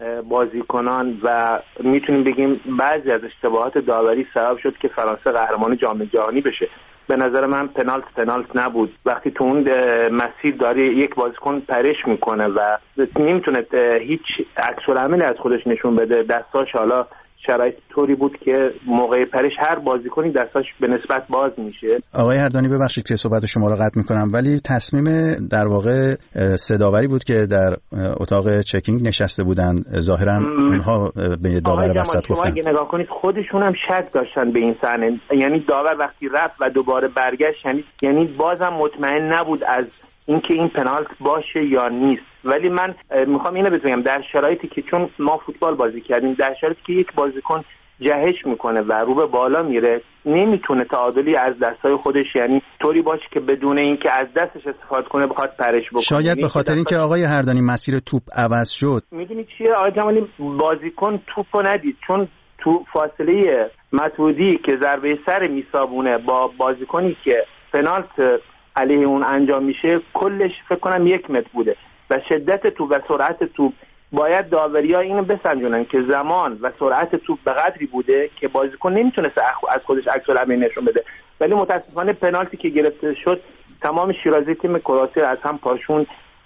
Speaker 22: بازیکنان و میتونیم بگیم بعضی از اشتباهات داوری سبب شد که فرانسه قهرمان جام جهانی بشه. به نظر من پنالت پنالت نبود. وقتی تو اون مسیر داره یک بازیکن پرش میکنه و نمیتونه هیچ عکس العملی از خودش نشون بده، دستاش حالا شرایط طوری بود که موقع پرش هر بازیکنی دستاش به نسبت باز میشه.
Speaker 6: آقای هردانی ببخشید که صحبت شما رو قطع میکنم، ولی تصمیم در واقع سه داوری بود که در اتاق چکینگ نشسته بودن، ظاهرا اونها به داور وسط گفتن.
Speaker 22: شما اگه نگاه کنید خودشون هم شک داشتن به این صحنه، یعنی داور وقتی رفت و دوباره برگشت یعنی یعنی بازم مطمئن نبود از اینکه این پنالت باشه یا نیست. ولی من میخوام اینو بگم در شرایطی که چون ما فوتبال بازی کردیم، در شرایطی که یک بازیکن جهش میکنه و رو به بالا میره، نمیتونه تعادلی از دستای خودش یعنی طوری باشه که بدون اینکه از دستش استفاده کنه بخواد پرش بکنه.
Speaker 6: شاید به خاطر اینکه آقای هردانی مسیر توپ عوض شد.
Speaker 22: میدونید چیه آقای جمالی، بازیکن توپو ندید، چون تو فاصله مطرودی که ضربه سر میسابونه با بازیکنی که پنالت علیه اون انجام میشه کلش فکر کنم یک متر بوده و شدت توپ و سرعت توپ باید داوریا اینو بسنجونن که زمان و سرعت توپ به قدری بوده که بازیکن نمیتونست از خودش عکس العمل نشون بده. ولی متاسفانه پنالتی که گرفته شد تمام شیرازی تیم کرواسی از هم پاشون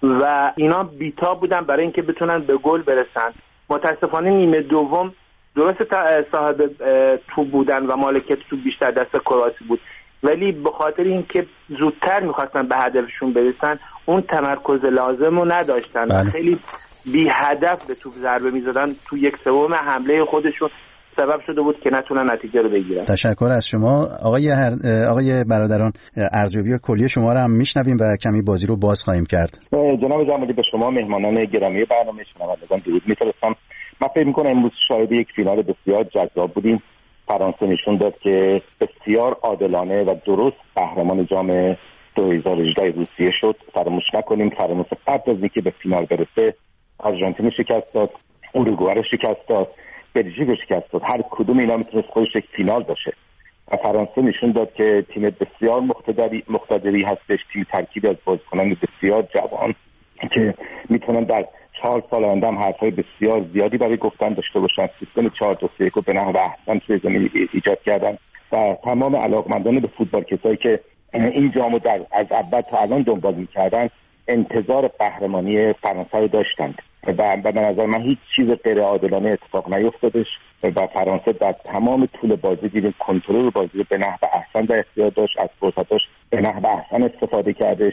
Speaker 22: و اینا بی‌تاب بودن برای اینکه بتونن به گل برسن. متاسفانه نیمه دوم درست صاحب توپ بودن و مالکیت توپ بیشتر دست کرواسی بود، ولی به خاطر اینکه زودتر میخواستن به هدفشون برسن اون تمرکز لازم رو نداشتن. بله. خیلی بی هدف به توپ ضربه میزدن، تو یک سوم حمله خودشون سبب شده بود که نتونن نتیجه رو بگیرن.
Speaker 6: تشکر از شما آقای هر... آقای برادران، ارزیابی کلی شما رو هم میشنویم و کمی بازی رو باز خواهیم کرد.
Speaker 7: جناب جمالی، به شما مهمانان گرامی برنامه شنوندگان درود میفرستم. من فکر می‌کنم امروز شاهد یک فینال بسیار جذاب بودیم. فرانسه نشون داد که بسیار عادلانه و درست قهرمان جام دو هزار و هجده روسیه شد. فراموش نکنیم فرانسه قبل از اینکه به فینال برسه آرژانتین شکست داد، اوروگوئه رو شکست داد، بلژیک رو شکست داد. هر کدوم اینا میتونست خودش یک فینال باشه و فرانسه نشون داد که تیم بسیار مقتدری مقتدری هستش، تیم ترکیبی از بازیکنان بسیار جوان که میتونن در چهار سال آینده هم حرفای بسیار زیادی برای گفتن داشته باشن. سیستم چهار دو سه یک رو به نحو احسن توی زمین ایجاد کردن و تمام علاقمندان به فوتبال، کسایی که این جامو در از اول تا الان دنبال می‌کردن، انتظار قهرمانی فرانسه رو داشتند و به نظر من هیچ چیز غیر عادلانه اتفاق نیفتادش و فرانسه در تمام طول بازی دیدیم کنترل بازی رو به نحو احسن در اختیار داشت، از فرصتاش به نحو احسن استفاده کردش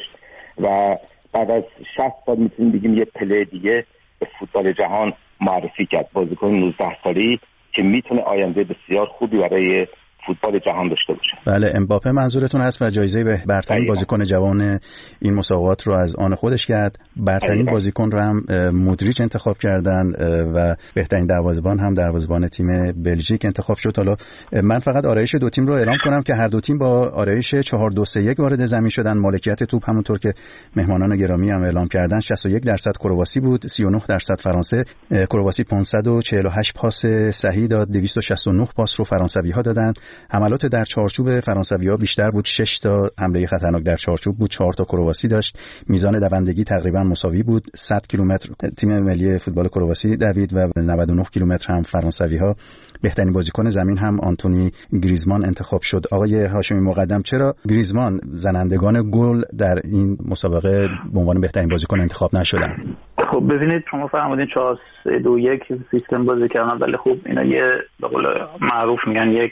Speaker 7: و بعد از شصت سال میتونیم بگیم یه پله دیگه به فوتبال جهان معرفی کرد. بازیکن نوزده سالی که میتونه آینده بسیار خوبی برای فوتبال جهان داشته باشه.
Speaker 6: بله، امباپه منظورتون هست و جایزه به برترین بازیکن جوان این مسابقات رو از آن خودش کرد. برترین بازیکن رو هم مودریچ انتخاب کردن و بهترین دروازه‌بان هم دروازه‌بان تیم بلژیک انتخاب شد. حالا من فقط آرایش دو تیم رو اعلام کنم که هر دو تیم با آرایش چهار دو سه یک وارد زمین شدن. مالکیت توپ همونطور که مهمانان گرامی هم اعلام کردن شصت و یک درصد کرواسی بود، سی و نه درصد فرانسه. کرواسی پانصد و چهل و هشت پاس صحیح داد، دویست و شصت و نه پاس رو فرانسوی‌ها دادن. حملات در چارچوب فرانسوی‌ها بیشتر بود، شش تا حمله خطرناک در چارچوب بود، چهار تا کرواسی داشت. میزان دوندگی تقریبا مساوی بود، صد کیلومتر تیم ملی فوتبال کرواسی دوید و نود و نه کیلومتر هم فرانسوی‌ها. بهترین بازیکن زمین هم آنتونی گریزمان انتخاب شد. آقای هاشمی مقدم، چرا گریزمان زنندگان گل در این مسابقه به عنوان بهترین بازیکن انتخاب نشدن؟
Speaker 12: خب ببینید، شما فرمودین چهار سه دو یک سیستم بازی کردن، ولی خب اینا یه به قول معروف میگن یک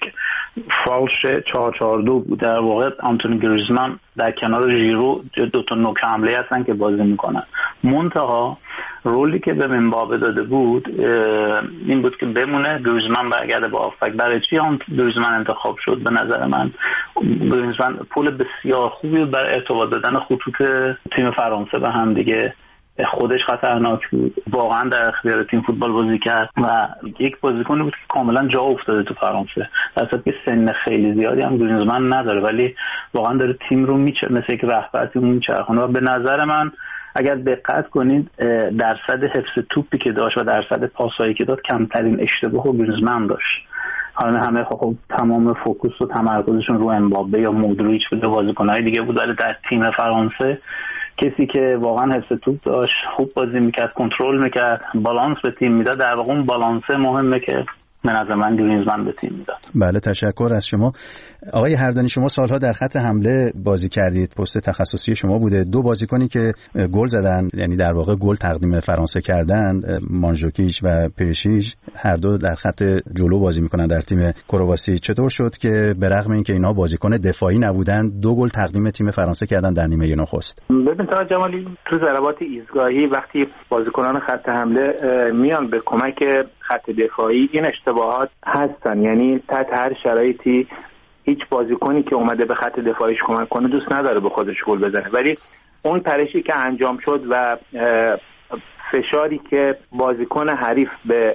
Speaker 12: فالش چهار چهار دو بود. در واقع آنتونی گریزمان در کنار ژیرو دو تا نوک حمله هستن که بازی میکنن. منتها رولی که به امباپه داده بود این بود که بمونه، گریزمان برگرده با آفک. برای چی اون گریزمان انتخاب شد؟ به نظر من گریزمان پول بسیار خوبی برای ارتباط دادن خطوط تیم فرانسه به هم دیگه خودش خطرناک بود، واقعا در اختیار تیم فوتبال بازی کرد و یک بازیکنی بود که کاملا جا افتاده تو فرانسه، در صورتی که سن خیلی زیادی هم گرینزمن نداره ولی واقعا داره تیم رو میچه مثل یک رهبر تیم میچرخونه و به نظر من اگر دقت کنید درصد حفظ توپی که داشت و درصد پاسایی که داد کمترین اشتباه و گرینزمن داشت. حالا همه خب تمام فوکوس و تمرکزشون رو امباپه یا مودریچ بوده، بازیکن‌های دیگه بود، ولی در تیم فرانسه کسی که واقعا حفظ توپ داشت، خوب بازی میکرد، کنترل میکرد، بالانس به تیم میداد، در واقع اون بالانسه مهمه که به نظر من گرینزمن به تیم میداد.
Speaker 6: بله تشکر از شما. آقای هردانی شما سالها در خط حمله بازی کردید، پست تخصصی شما بوده. دو بازیکنی که گل زدن، یعنی در واقع گل تقدیم فرانسه کردن، مانجوکیچ و پریشیچ، هر دو در خط جلو بازی میکنن در تیم کرواسی. چطور شد که به رغم اینکه اینا بازیکن دفاعی نبودن دو گل تقدیم تیم فرانسه کردن در نیمه نخست؟
Speaker 22: ببین تا جمالی تو ضربات ایستگاهی وقتی بازیکنان خط حمله میان به کمک خط دفاعی این اشتباهات هستن، یعنی تحت هر شرایطی هیچ بازیکنی که اومده به خط دفاعیش کمک کنه دوست نداره به خودش گل بزنه، ولی اون پرشی که انجام شد و فشاری که بازیکن حریف به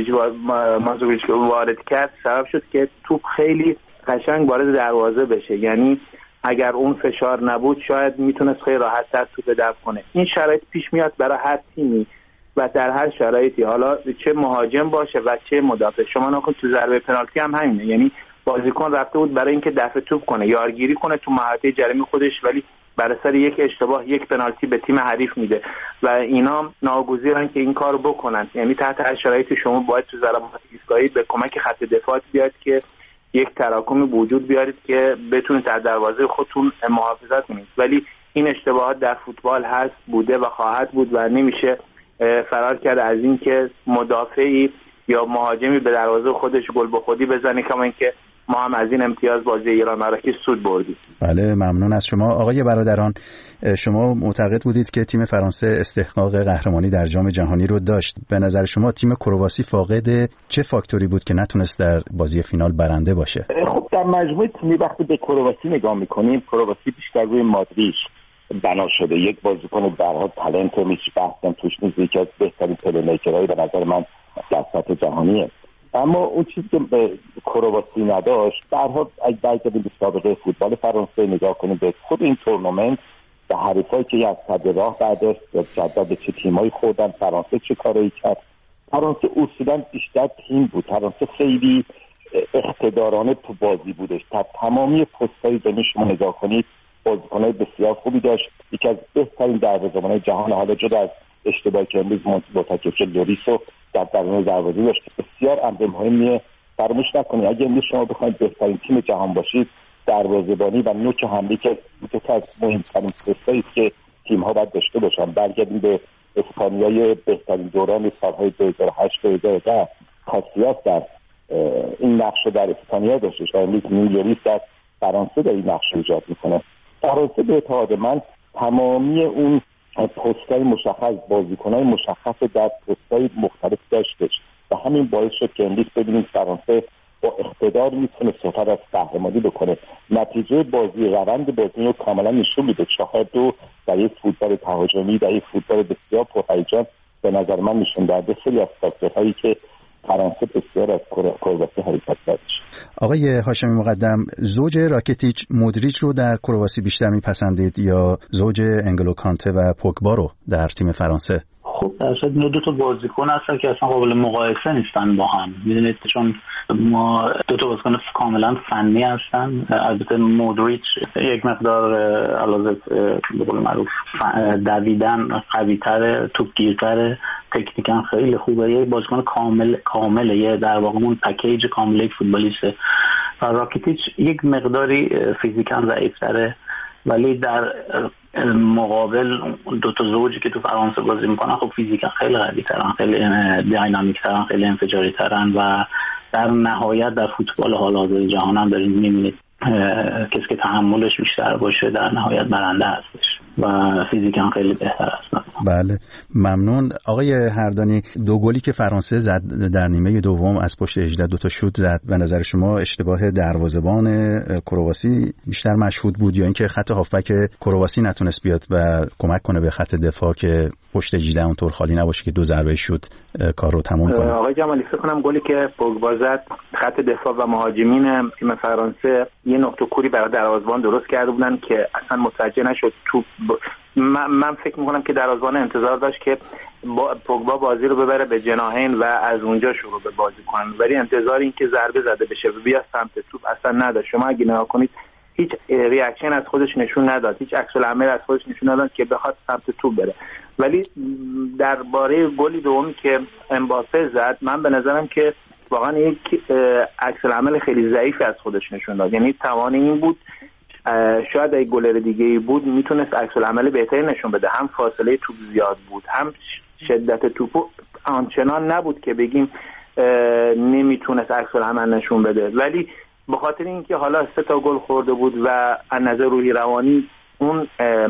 Speaker 22: مانزوکیچ وارد کرد سبب شد که توپ خیلی قشنگ وارد دروازه بشه، یعنی اگر اون فشار نبود شاید میتونست خیلی راحت تر توپ دفع کنه. این شرایط پیش میاد برای هر تیمی و در هر شرایطی، حالا چه مهاجم باشه و چه مدافع. شما نکن تو ضربه پنالتی هم همینه، یعنی بازیکن رفته بود برای اینکه دفع توپ کنه، یارگیری کنه تو محوطه جریمه خودش، ولی بر اثر یک اشتباه یک پنالتی به تیم حریف میده و اینا ناگزیرن که این کارو بکنن. یعنی تحت هر شرایطی شما باید تو ضربات ایستگاهی به کمک خط دفاع بیاد که یک تراکمی وجود بیارید که بتونید در دروازه خودتون محافظت کنید، ولی این اشتباهات در فوتبال هست، بوده و خواهد بود و نمیشه فرار کرد از این که مدافعی یا مهاجمی به دروازه خودش گل به خودی بزنه، کما اینکه ما هم از این امتیاز بازی ایران مراکش سود بردیم.
Speaker 6: بله ممنون از شما. آقای برادران شما معتقد بودید که تیم فرانسه استحقاق قهرمانی در جام جهانی رو داشت. به نظر شما تیم کرواسی فاقد چه فاکتوری بود که نتونست در بازی فینال برنده باشه؟
Speaker 7: خب در مجموع تیمی وقتی به کرواسی نگاه میکنیم، کرواسی بیشتر روی مادریچ بنا شده، یک بازیکن برها تالنت میچ بحثم توش نیست، یکی از بهترین پلی‌میکرهای به نظر من در سطح جهانیه، اما اون چیزی که به کرواسی نداشت، برها اگه برگردیم به سابقه فوتبال فرانسه نگاه کنیم به خود این تورنمنت و حریفایی که از صد راه برداشت یا جدد به چه تیمایی خوردن، فرانسه چه کارایی کرد. فرانسه اصولا بیشتر تیم بود، فرانسه خیلی اقتدارانه تو بازی بودش، تا تمامی پست‌های زمین شما نگاه کنید بازیکن‌های بسیار خوبی داشت، یکی از بهترین دروازه‌بان‌های جهان، حالا جدا از اشتباهی که امروز مرتکب شد لوریسو در درون دروازه داشت، بسیار امر مهمیه. فراموش نکنید اگه امروز شما بخواید بهترین تیم جهان باشید، دروازه‌بانی و نوک حمله که دو از مهمترین پست‌هایی که تیم‌ها باید داشته باشن. برگردیم به اسپانیای بهترین دوران سال‌های دو هزار و هشت دو هزار و ده، کاسیاس در این نقش در اسپانیا داشت و امروز لوریس در فرانسه در این نقش ایجاد میکنه. فرانسه به اعتقاد من تمامی اون پست‌های مشخص، بازیکن‌های مشخص در پست‌های مختلف داشتش و همین باعث شد که امروز ببینیم فرانسه با اقتدار میتونه سفر از قهرمانی بکنه. نتیجه بازی، روند بازی رو کاملا نشون میده. چهار دو در یک فوتبال تهاجمی، در یک فوتبال بسیار پرهیجان به نظر من نشون داده خیلی از فاکتورهایی که فرانسه بسیار از کرواسی حرکت داشت.
Speaker 6: آقای هاشمی مقدم، زوج راکیتیچ مودریچ رو در کرواسی بیشتر میپسندید یا زوج انگلو کانته و پوگبا رو در تیم فرانسه؟
Speaker 12: خب اصلا دو, دو تا بازیکن هستن که اصلا قابل مقایسه نیستن با هم، میدونید، چون ما دو تا بازیکن کاملا فنی هستن. البته مودریچ یک مقدار علاوه به قول معروف دویدن قوی‌تره، توپگیرتره، تکنیکاً خیلی خوبه، یه بازیکن کامل کامله، یه در واقع اون پکیج کامل یک فوتبالیسته. و راکیتیچ یک مقداری فیزیکاً ضعیف‌تره، ولی در مقابل دو تا زوجی که تو فرانسه بازی میکنن خب فیزیکا خیلی قوی ترن، خیلی دینامیک ترن، خیلی انفجاری ترن و در نهایت در فوتبال حال حاضر جهان هم داریم میبینید کسی که تحملش بیشتر باشه در نهایت برنده هستش. و فیزیکاً خیلی بهتر هستن.
Speaker 6: بله ممنون. آقای هردانی، دو گلی که فرانسه زد در نیمه دوم از پشت هجده دو تا شوت زد، به نظر شما اشتباه دروازه‌بان کرواسی بیشتر مشهود بود یا اینکه خط هافبک کرواسی نتونست بیاد و کمک کنه به خط دفاع که پشت هجده اونطور خالی نباشه که دو ضربه شوت کار رو تموم کنه؟
Speaker 22: آقای جمالی فکر کنم گلی که پوگبا زد خط دفاع و مهاجمین تیم فرانسه یه نقطه کوری برای دروازه‌بان درست کرده بودن که اصلا متوجه نشد توپ. من, من فکر میکنم که دروازه‌بان انتظار داشت که با پوگبا بازی رو ببره به جناحین و از اونجا شروع به بازی کنن، ولی انتظار این که ضربه زده بشه و بیا سمت توپ اصلا نداشت. شما اگه نگاه کنید هیچ ریاکشن از خودش نشون نداد، هیچ عکس العمل از خودش نشون نداد که بخواد سمت توپ بره. ولی درباره گلی دومی که امباپه زد، من به نظرم که واقعا یک عکس العمل خیلی ضعیفی از خودش نشون داد. یعنی توان این بود، شاید اگه گلر دیگه‌ای بود میتونست عکس العمل بهتری نشون بده. هم فاصله توپ زیاد بود، هم شدت توپ آنچنان نبود که بگیم نمیتونست عکس العمل نشون بده. ولی به خاطر اینکه حالا سه تا گل خورده بود و از نظر روحی روانی اون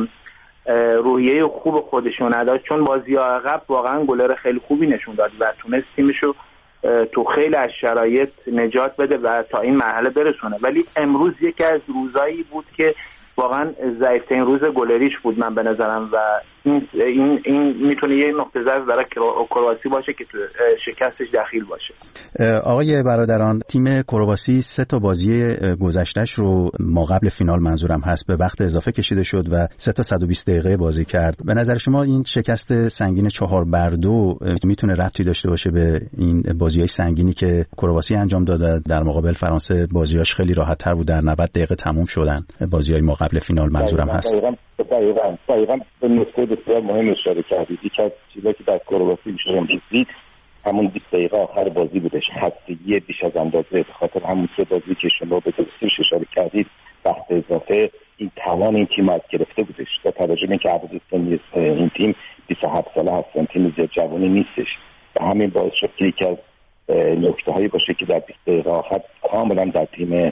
Speaker 22: روحیه خوب خودشون نداشت، چون بازی عقب واقعا گلر خیلی خوبی نشون داد و تونست تیمشو تو خیلی از شرایط نجات بده و تا این مرحله برسونه. ولی امروز یکی از روزایی بود که واقعا ضعیف‌ترین روز گلریش بود من به نظرم و این این, این میتونه یه نقطه ضعف برای کرواسی باشه که تو شکستش دخیل باشه.
Speaker 6: آقای برادران، تیم کرواسی سه تا بازی گذشتهش رو ما قبل فینال منظورم هست به وقت اضافه کشیده شد و سه تا صد و بیست دقیقه بازی کرد. به نظر شما این شکست سنگین چهار بر دو میتونه ربطی داشته باشه به این بازی‌های سنگینی که کرواسی انجام داد؟ در مقابل فرانسه بازیاش خیلی راحت‌تر بود، در نود دقیقه تموم شدن بازی‌های ما قبل فینال منظورم هست.
Speaker 7: دقیقاً دقیقاً به نکته بسیار مهم اشاره کردید. یکی از چیزایی که در کرواسی میشه امروز دید همون بیست دقیقه آخر بازی بودش، خستگی بیش از اندازه به خاطر همون سه بازی که شما به درستی اشاره کردید وقت اضافه این توان این تیم از گرفته بودش. با توجه به اینکه عدد سنی این تیم بیست و هفت ساله هست، تیم زیاد جوانی نیستش و همین باعث شد که یکی از نکته‌هایی باشه که در بیست دقیقه آخر کاملا در تیم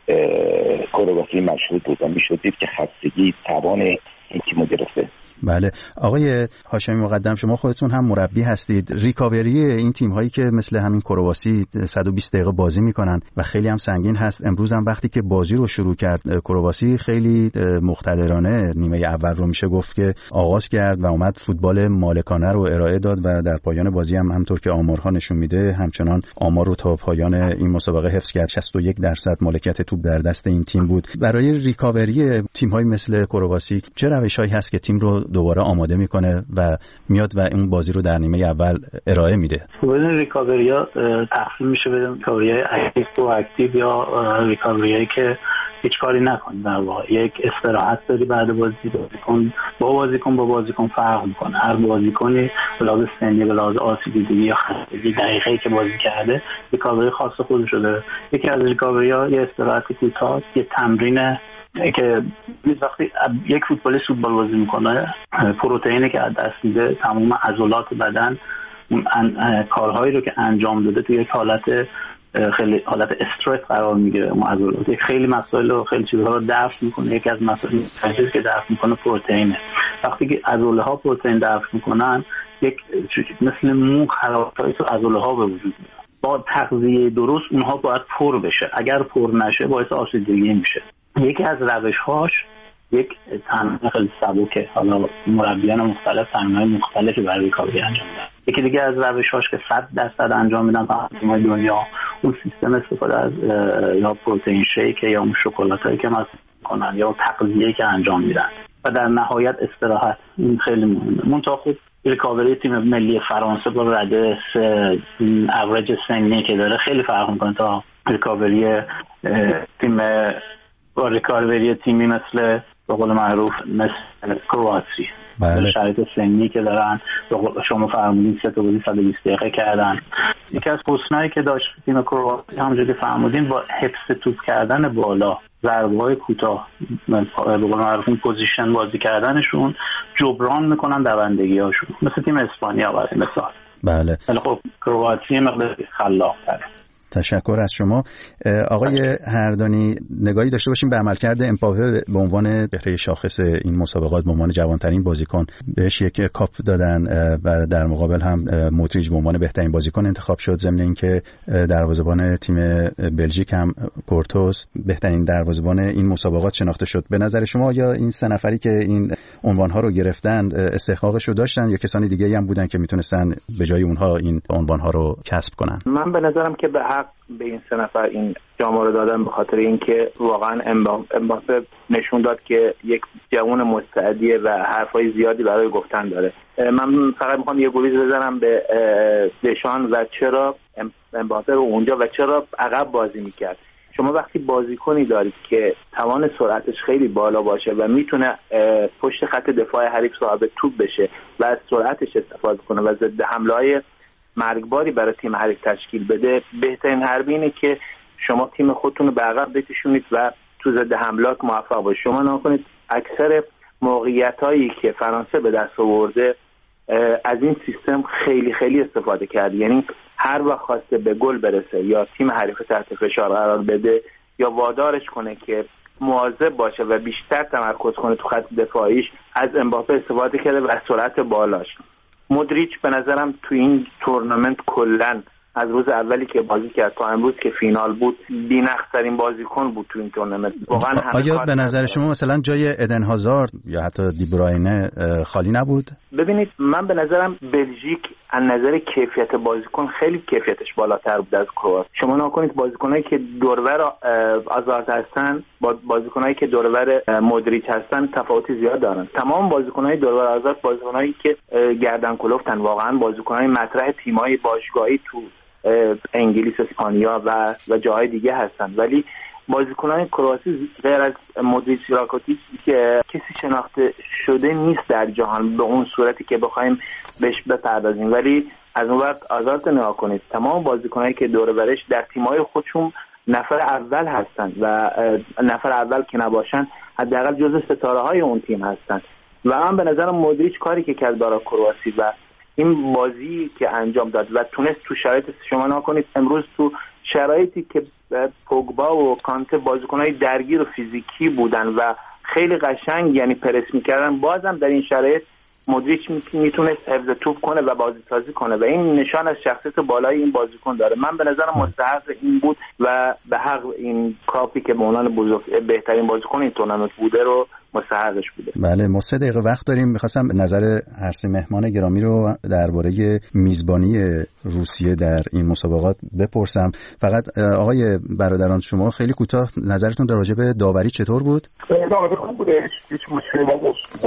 Speaker 7: کرواسی مشهود بود و میشد دید که خستگی توان این تیمو گرفته.
Speaker 6: بله آقای هاشمی مقدم، شما خودتون هم مربی هستید، ریکاوری این تیم هایی که مثل همین کرواسی صد و بیست دقیقه بازی میکنن و خیلی هم سنگین هست، امروز هم وقتی که بازی رو شروع کرد کرواسی خیلی مقتدرانه نیمه اول رو میشه گفت که آغاز کرد و اومد فوتبال مالکانه رو ارائه داد و در پایان بازی هم همونطور که آمارها نشون میده همچنان آمار رو تا پایان این مسابقه حفظ کرد. شصت و یک درصد مالکیت توپ در دست این تیم بود. برای ریکاوری تیم های مثل کرواسی چه روش‌هایی هست که تیم رو دوباره آماده میکنه و میاد و اون بازی رو در نیمه اول ارائه میده؟
Speaker 12: بدون ریکاوریا تقسیم میشه به ریکاوری اکتیو و اکتیو یا ریکاوری که هیچ کاری نکنی. در واقع یک استراحت داری بعد بازی، بازیکن با بازیکن با بازیکن فرق میکنه. هر بازیکنی به لحاظ سنی، به لحاظ آسیب‌دیدگی یا خستگی دقیقه‌ای که بازی کرده ریکاوری خاص خودش داره. یکی از ریکاوری‌ها یه استراحت کوتاه، یه تمرین که وقتی یک فوتبالیست فوتبال بازی میکنه پروتئینی که از دست میده تمام عضلات بدن کارهایی رو که انجام داده تو یک حالت خیلی حالت استرس قرار میگیره. اون عضلات خیلی مسائل و خیلی چیزها رو دفع میکنه. یکی از مسائل چیزی که دفع میکنه پروتئینه. وقتی که عضله ها پروتئین دفع میکنن یک مثل مو خرابکاری تو عضله ها به وجود میاد. با تغذیه درست اونها باید پر بشه. اگر پر نشه باعث آسیب‌دهی میشه. یکی از روش‌هاش یک تمرین خیلی سبکه. حالا مربیان مختلف تمرین‌های مختلفی برای ریکاوری انجام میدن. یکی دیگه از روش‌هاش که صد درصد انجام میدن تو تیم‌های دنیا اون سیستم استفاده از یا پروتئین شیک یا اون شکلاتایی که مصرف می‌کنن یا تغذیه‌ای که انجام میدن و در نهایت استراحت. این خیلی مهمه. منتها خب ریکاوری تیم ملی فرانسه با رده اوریج سنی که داره خیلی فرق می‌کنه تا ریکاوری تیم با ریکاوری تیمی مثل به قول معروف مثل کرواسی. بله. شرایط سنی که دارن شما فرمودین سه تا بازی صد و بیست دقیقه کردن. یکی از حسنایی که داشت تیم کرواسی همونجوری که فرمودین با حفظ توپ کردن بالا، ضربه‌های کوتاه، به قول معروف پوزیشن بازی کردنشون جبران میکنن دوندگی‌هاشون، مثل تیم اسپانیا برای مثال.
Speaker 6: بله.
Speaker 12: ولی خب کرواسی مقدار خلاق‌تره.
Speaker 6: تشکر از شما. آقای هردانی، نگاهی داشته باشیم به عملکرد امباپه به عنوان بهره شاخص این مسابقات، به عنوان جوانترین بازیکن بهش یک کاپ دادن و در مقابل هم مودریچ به عنوان بهترین بازیکن انتخاب شد، ضمن اینکه دروازه‌بان تیم بلژیک هم کورتوس بهترین دروازه‌بان این مسابقات شناخته شد. به نظر شما یا این سه نفری که این عنوان‌ها رو گرفتن استحقاقش رو داشتن یا کسانی دیگه‌ای هم بودن که میتونستن به جای اونها این عنوان‌ها رو کسب کنن؟
Speaker 22: من به نظرم که به حق به این سه نفر این جام رو دادن، به خاطر اینکه واقعا امباپه نشون داد که یک جوان مستعدیه و حرفای زیادی برای گفتن داره. من فقط میخوام یه گویز بزنم به دشان و چرا امباپه رو اونجا و چرا عقب بازی میکرد. شما وقتی بازیکنی دارید که توان سرعتش خیلی بالا باشه و میتونه پشت خط دفاع حریف صاحب توپ بشه و از سرعتش استفاده کنه و ضد حمله‌های مرگباری برای تیم حریف تشکیل بده، بهترین حربی اینه که شما تیم خودتون رو به عقب بکشونید و تو ضد حملات موفق باشید. شما نکنید اکثر موقعیتایی که فرانسه به دست آورده از این سیستم خیلی خیلی استفاده کرد. یعنی هر وقت خواسته به گل برسه یا تیم حریف تحت فشار قرار بده یا وادارش کنه که مواظب باشه و بیشتر تمرکز کنه تو خط دفاعیش، از امباپه استفاده کرده و از سرعت بالاش. مودریچ به نظرم تو این تورنمنت کلن از روز اولی که بازی کرد تا امروز که فینال بود بی‌نقص‌ترین بازیکن بود تو این تورنمنت. واقعا
Speaker 6: آیا به نظر شما مثلا جای ادن هازارد یا حتی دی بروینه خالی نبود؟
Speaker 22: ببینید، من به نظرم بلژیک از نظر کیفیت بازیکن خیلی کیفیتش بالاتر بود از کرواتیا. شما نکنید بازیکنایی که دورور آزارد هستن با بازیکنایی که دورور مودریچ هستن تفاوتی زیاد دارن. تمام بازیکنای دورور آزارد بازیکنایی که گردن کلفتن، واقعا بازیکنای مطرح تیم‌های باشگاهی تو انگلیس، اسپانیا و و جاهای دیگه هستن، ولی بازیکنان کرواسی غیر از مودریچ، راکوتیچ که کسی شناخته شده نیست در جهان به اون صورتی که بخوایم بهش بپردازیم. ولی از اون وقت آزارد نگاه کنید، تمام بازیکنایی که دور برش در تیم‌های خودشون نفر اول هستن و نفر اول که نباشن حداقل جزو ستاره‌های اون تیم هستن. و من به نظرم مودریچ کاری که کرد برای کرواسی و این بازی که انجام داد و تونست تو شرایط، شما نکنید امروز تو شرایطی که پوگبا و کانته بازیکنای درگیر و فیزیکی بودن و خیلی قشنگ یعنی پرس میکردن، بازم در این شرایط مودریچ میتونست حفظ توپ کنه و بازی سازی کنه و این نشان از شخصیت بالای این بازیکن داره. من به نظرم مستحق این بود و به حق این کاپی که به عنوان بزرگ بهترین بازیکن این تورنمنت بوده رو مستحقش بوده.
Speaker 6: بله، ما سه دقیقه وقت داریم. می‌خواستم نظر هر سه مهمان گرامی رو درباره میزبانی روسیه در این مسابقات بپرسم. فقط آقای برادران، شما خیلی کوتاه نظرتون در راجع به داوری چطور بود؟
Speaker 7: داوری خوب بوده، هیچ مشکلی نداشت.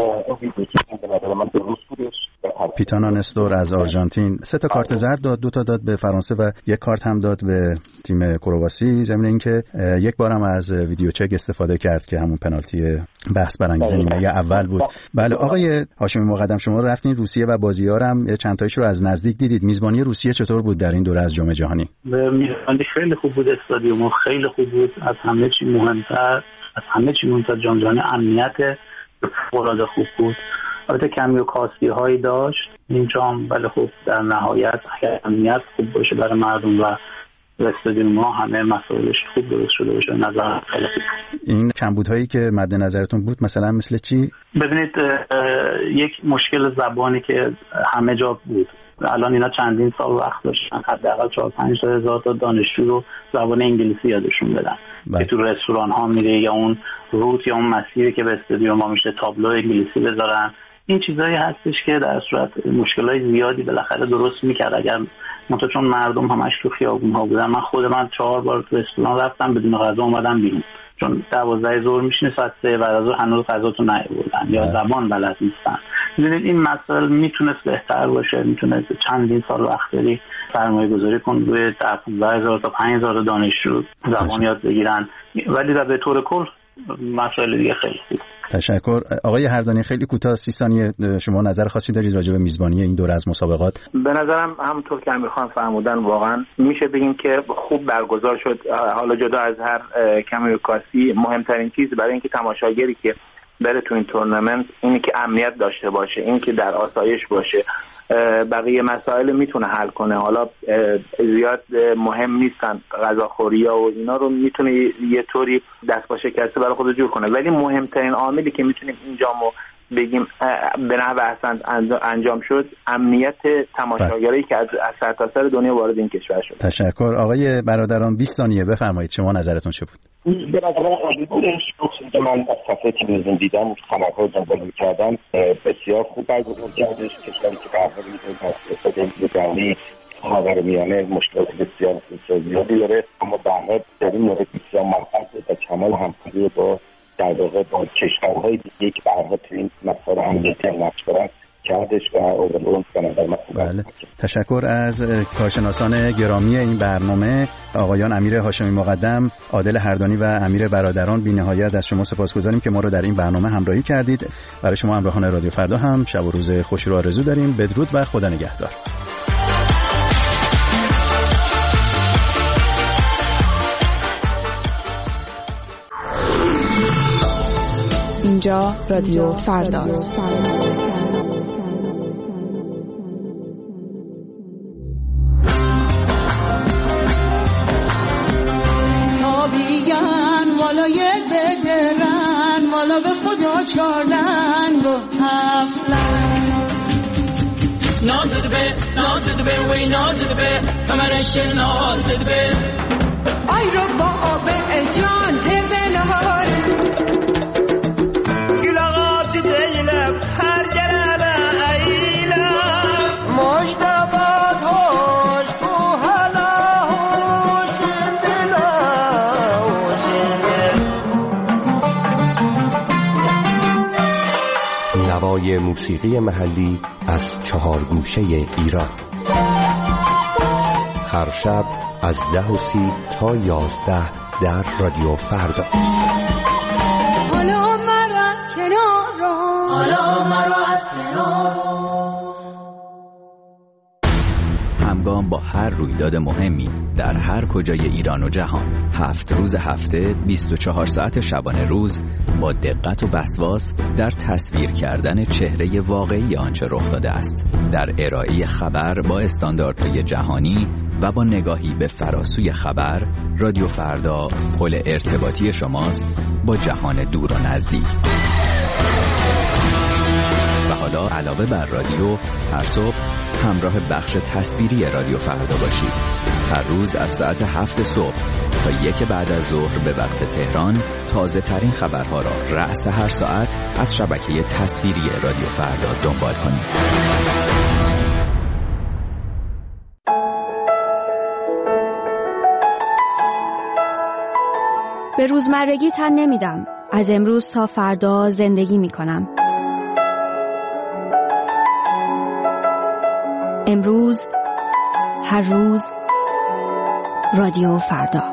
Speaker 7: من درست بودش.
Speaker 6: پیتانا نستور از آرژانتین سه تا کارت زرد داد، دو تا داد به فرانسه و یک کارت هم داد به تیم کرواسی، ضمن اینکه یک بارم از ویدیو چک استفاده کرد که همون پنالتی بحث برانگیز نیمه اول بود. بله آقای هاشمی مقدم، شما رفتین روسیه و بازی‌ها رو هم چند تایش رو از نزدیک دیدید. میزبانی روسیه چطور بود در این دوره از جام جهانی؟
Speaker 12: میزبانی خیلی خوب بود، استادیوم خیلی خوب بود. از همه چی مهمتر از همه چی مهمتر جام جهانی امنیت فوق‌العاده خوب بود. البته کمی و کاستی هایی داشت این جام، ولی خب در نهایت اگر امنیت خوب باشه برای مردم و استادیوم ما همه مسائلش خوب درست شده باشه، نظر خیلی خوب.
Speaker 6: این کمبودهایی که مد نظرتون بود مثلا مثل چی؟
Speaker 12: ببینید، یک مشکل زبانی که همه جا بود. الان اینا چندین سال وقت داشتن حداقل چهار پنج هزار تا دانشجو رو زبان انگلیسی یادشون بدن که تو رستوران ها میره یا اون روت یا اون مسیری که به استادیوم ما میشه تابلو انگلیسی بذارن. این چیزایی هستش که در صورت مشکلات زیادی بالاخره درست میکرد اگر منتها چون مردم همش تو خیابون ها بودن. من خود من چهار بار تو رستوران رفتم بدون غذا اومدم بیرون، چون دوازده ظهر میشینه ساعت سه بعد از ظهر هنوز غذاتون نیاوردن یا زبان بلد نیستن. میدونید این مسائل میتونست بهتر باشه، میتونه چندین سال وقت بری سرمایه گذاری کن روی پانزده هزار تا پنج هزار دانشجو زبان یاد بگیرن، ولی در به طور کل مسائل دیگه خیلی خوب.
Speaker 6: تشکر. آقای هردانی خیلی کوتاه سی ثانیه شما نظر خاصی دارید راجع به میزبانی این دوره از مسابقات؟
Speaker 22: به نظرم همونطور که امیرخان فرمودن واقعا میشه بگیم که خوب برگزار شد. حالا جدا از هر کمی و کاسی، مهمترین چیز برای اینکه تماشاگری که بره تو این تورنمنت اینی که امنیت داشته باشه، این که در آسایش باشه، بقیه مسائل میتونه حل کنه. حالا زیاد مهم نیستن غذاخوری‌ها و اینا رو میتونه یه طوری دست با شکسته برای خود جور کنه، ولی مهمترین عاملی که میتونیم اینجامو بگیم به نحو احسن انجام شد امنیت تماشاگرایی که از سرتاسر دنیا وارد این کشور شد.
Speaker 6: تشکر. آقای برادران بیست ثانیه بفرمایید، شما نظرتون چه بود؟
Speaker 7: به نظرم عالی بودش. من از صفحه تلویزیون دیدم، خبرها رو دنبال می‌کردم، بسیار خوب برگزار کردش. کشوری که قرار می‌گیره از اقتصاد جهانی خاورمیانه مشکلات بسیار زیادی داره، اما به هر حال در این مورد بسیار موفق بود و کمال همکاری با در واقع با کشورهای دیگه که به هر حال تو این مسائل امنیتی نقش دارن کردش و اولون به نظر من.
Speaker 6: بله. تشکر از کارشناسان گرامی این برنامه، آقایان امیر هاشمی مقدم، عادل هردانی و امیر برادران. بی‌نهایت از شما سپاسگزاریم که ما رو در این برنامه همراهی کردید. برای شما همراهان رادیو فردا هم شب و روز خوشی رو آرزو داریم. بدرود و خدا نگهدار.
Speaker 8: اینجا رادیو فرداست.
Speaker 9: تا بیگن والا یک بگرن والا به خدا چارلنگ و هفلنگ نازد به نازد به وی نازد به کمرش نازد به ای رو با آب جان تبلهار
Speaker 23: نوای موسیقی محلی از چهار گوشه ایران، هر شب از ده و سی تا یازده در رادیو فردا.
Speaker 9: حالا مرا از کنار حالا مرا از کنار
Speaker 24: همگام با هر رویداد مهمی در هر کجای ایران و جهان، هفت روز هفته، بیست و چهار ساعت شبانه روز، با دقت و وسواس در تصویر کردن چهره واقعی آنچه رخ داده است، در ارائه خبر با استانداردهای جهانی و با نگاهی به فراسوی خبر. رادیو فردا پل ارتباطی شماست با جهان دور و نزدیک. و حالا علاوه بر رادیو، هر صبح همراه بخش تصویری رادیو فردا باشید. هر روز از ساعت هفت صبح تا یک بعد از ظهر به وقت تهران، تازه ترین خبرها را رأس هر ساعت از شبکه تصویری رادیو فردا دنبال کنید.
Speaker 10: به روزمرگی تن نمیدم. از امروز تا فردا زندگی میکنم. امروز، هر روز، رادیو فردا.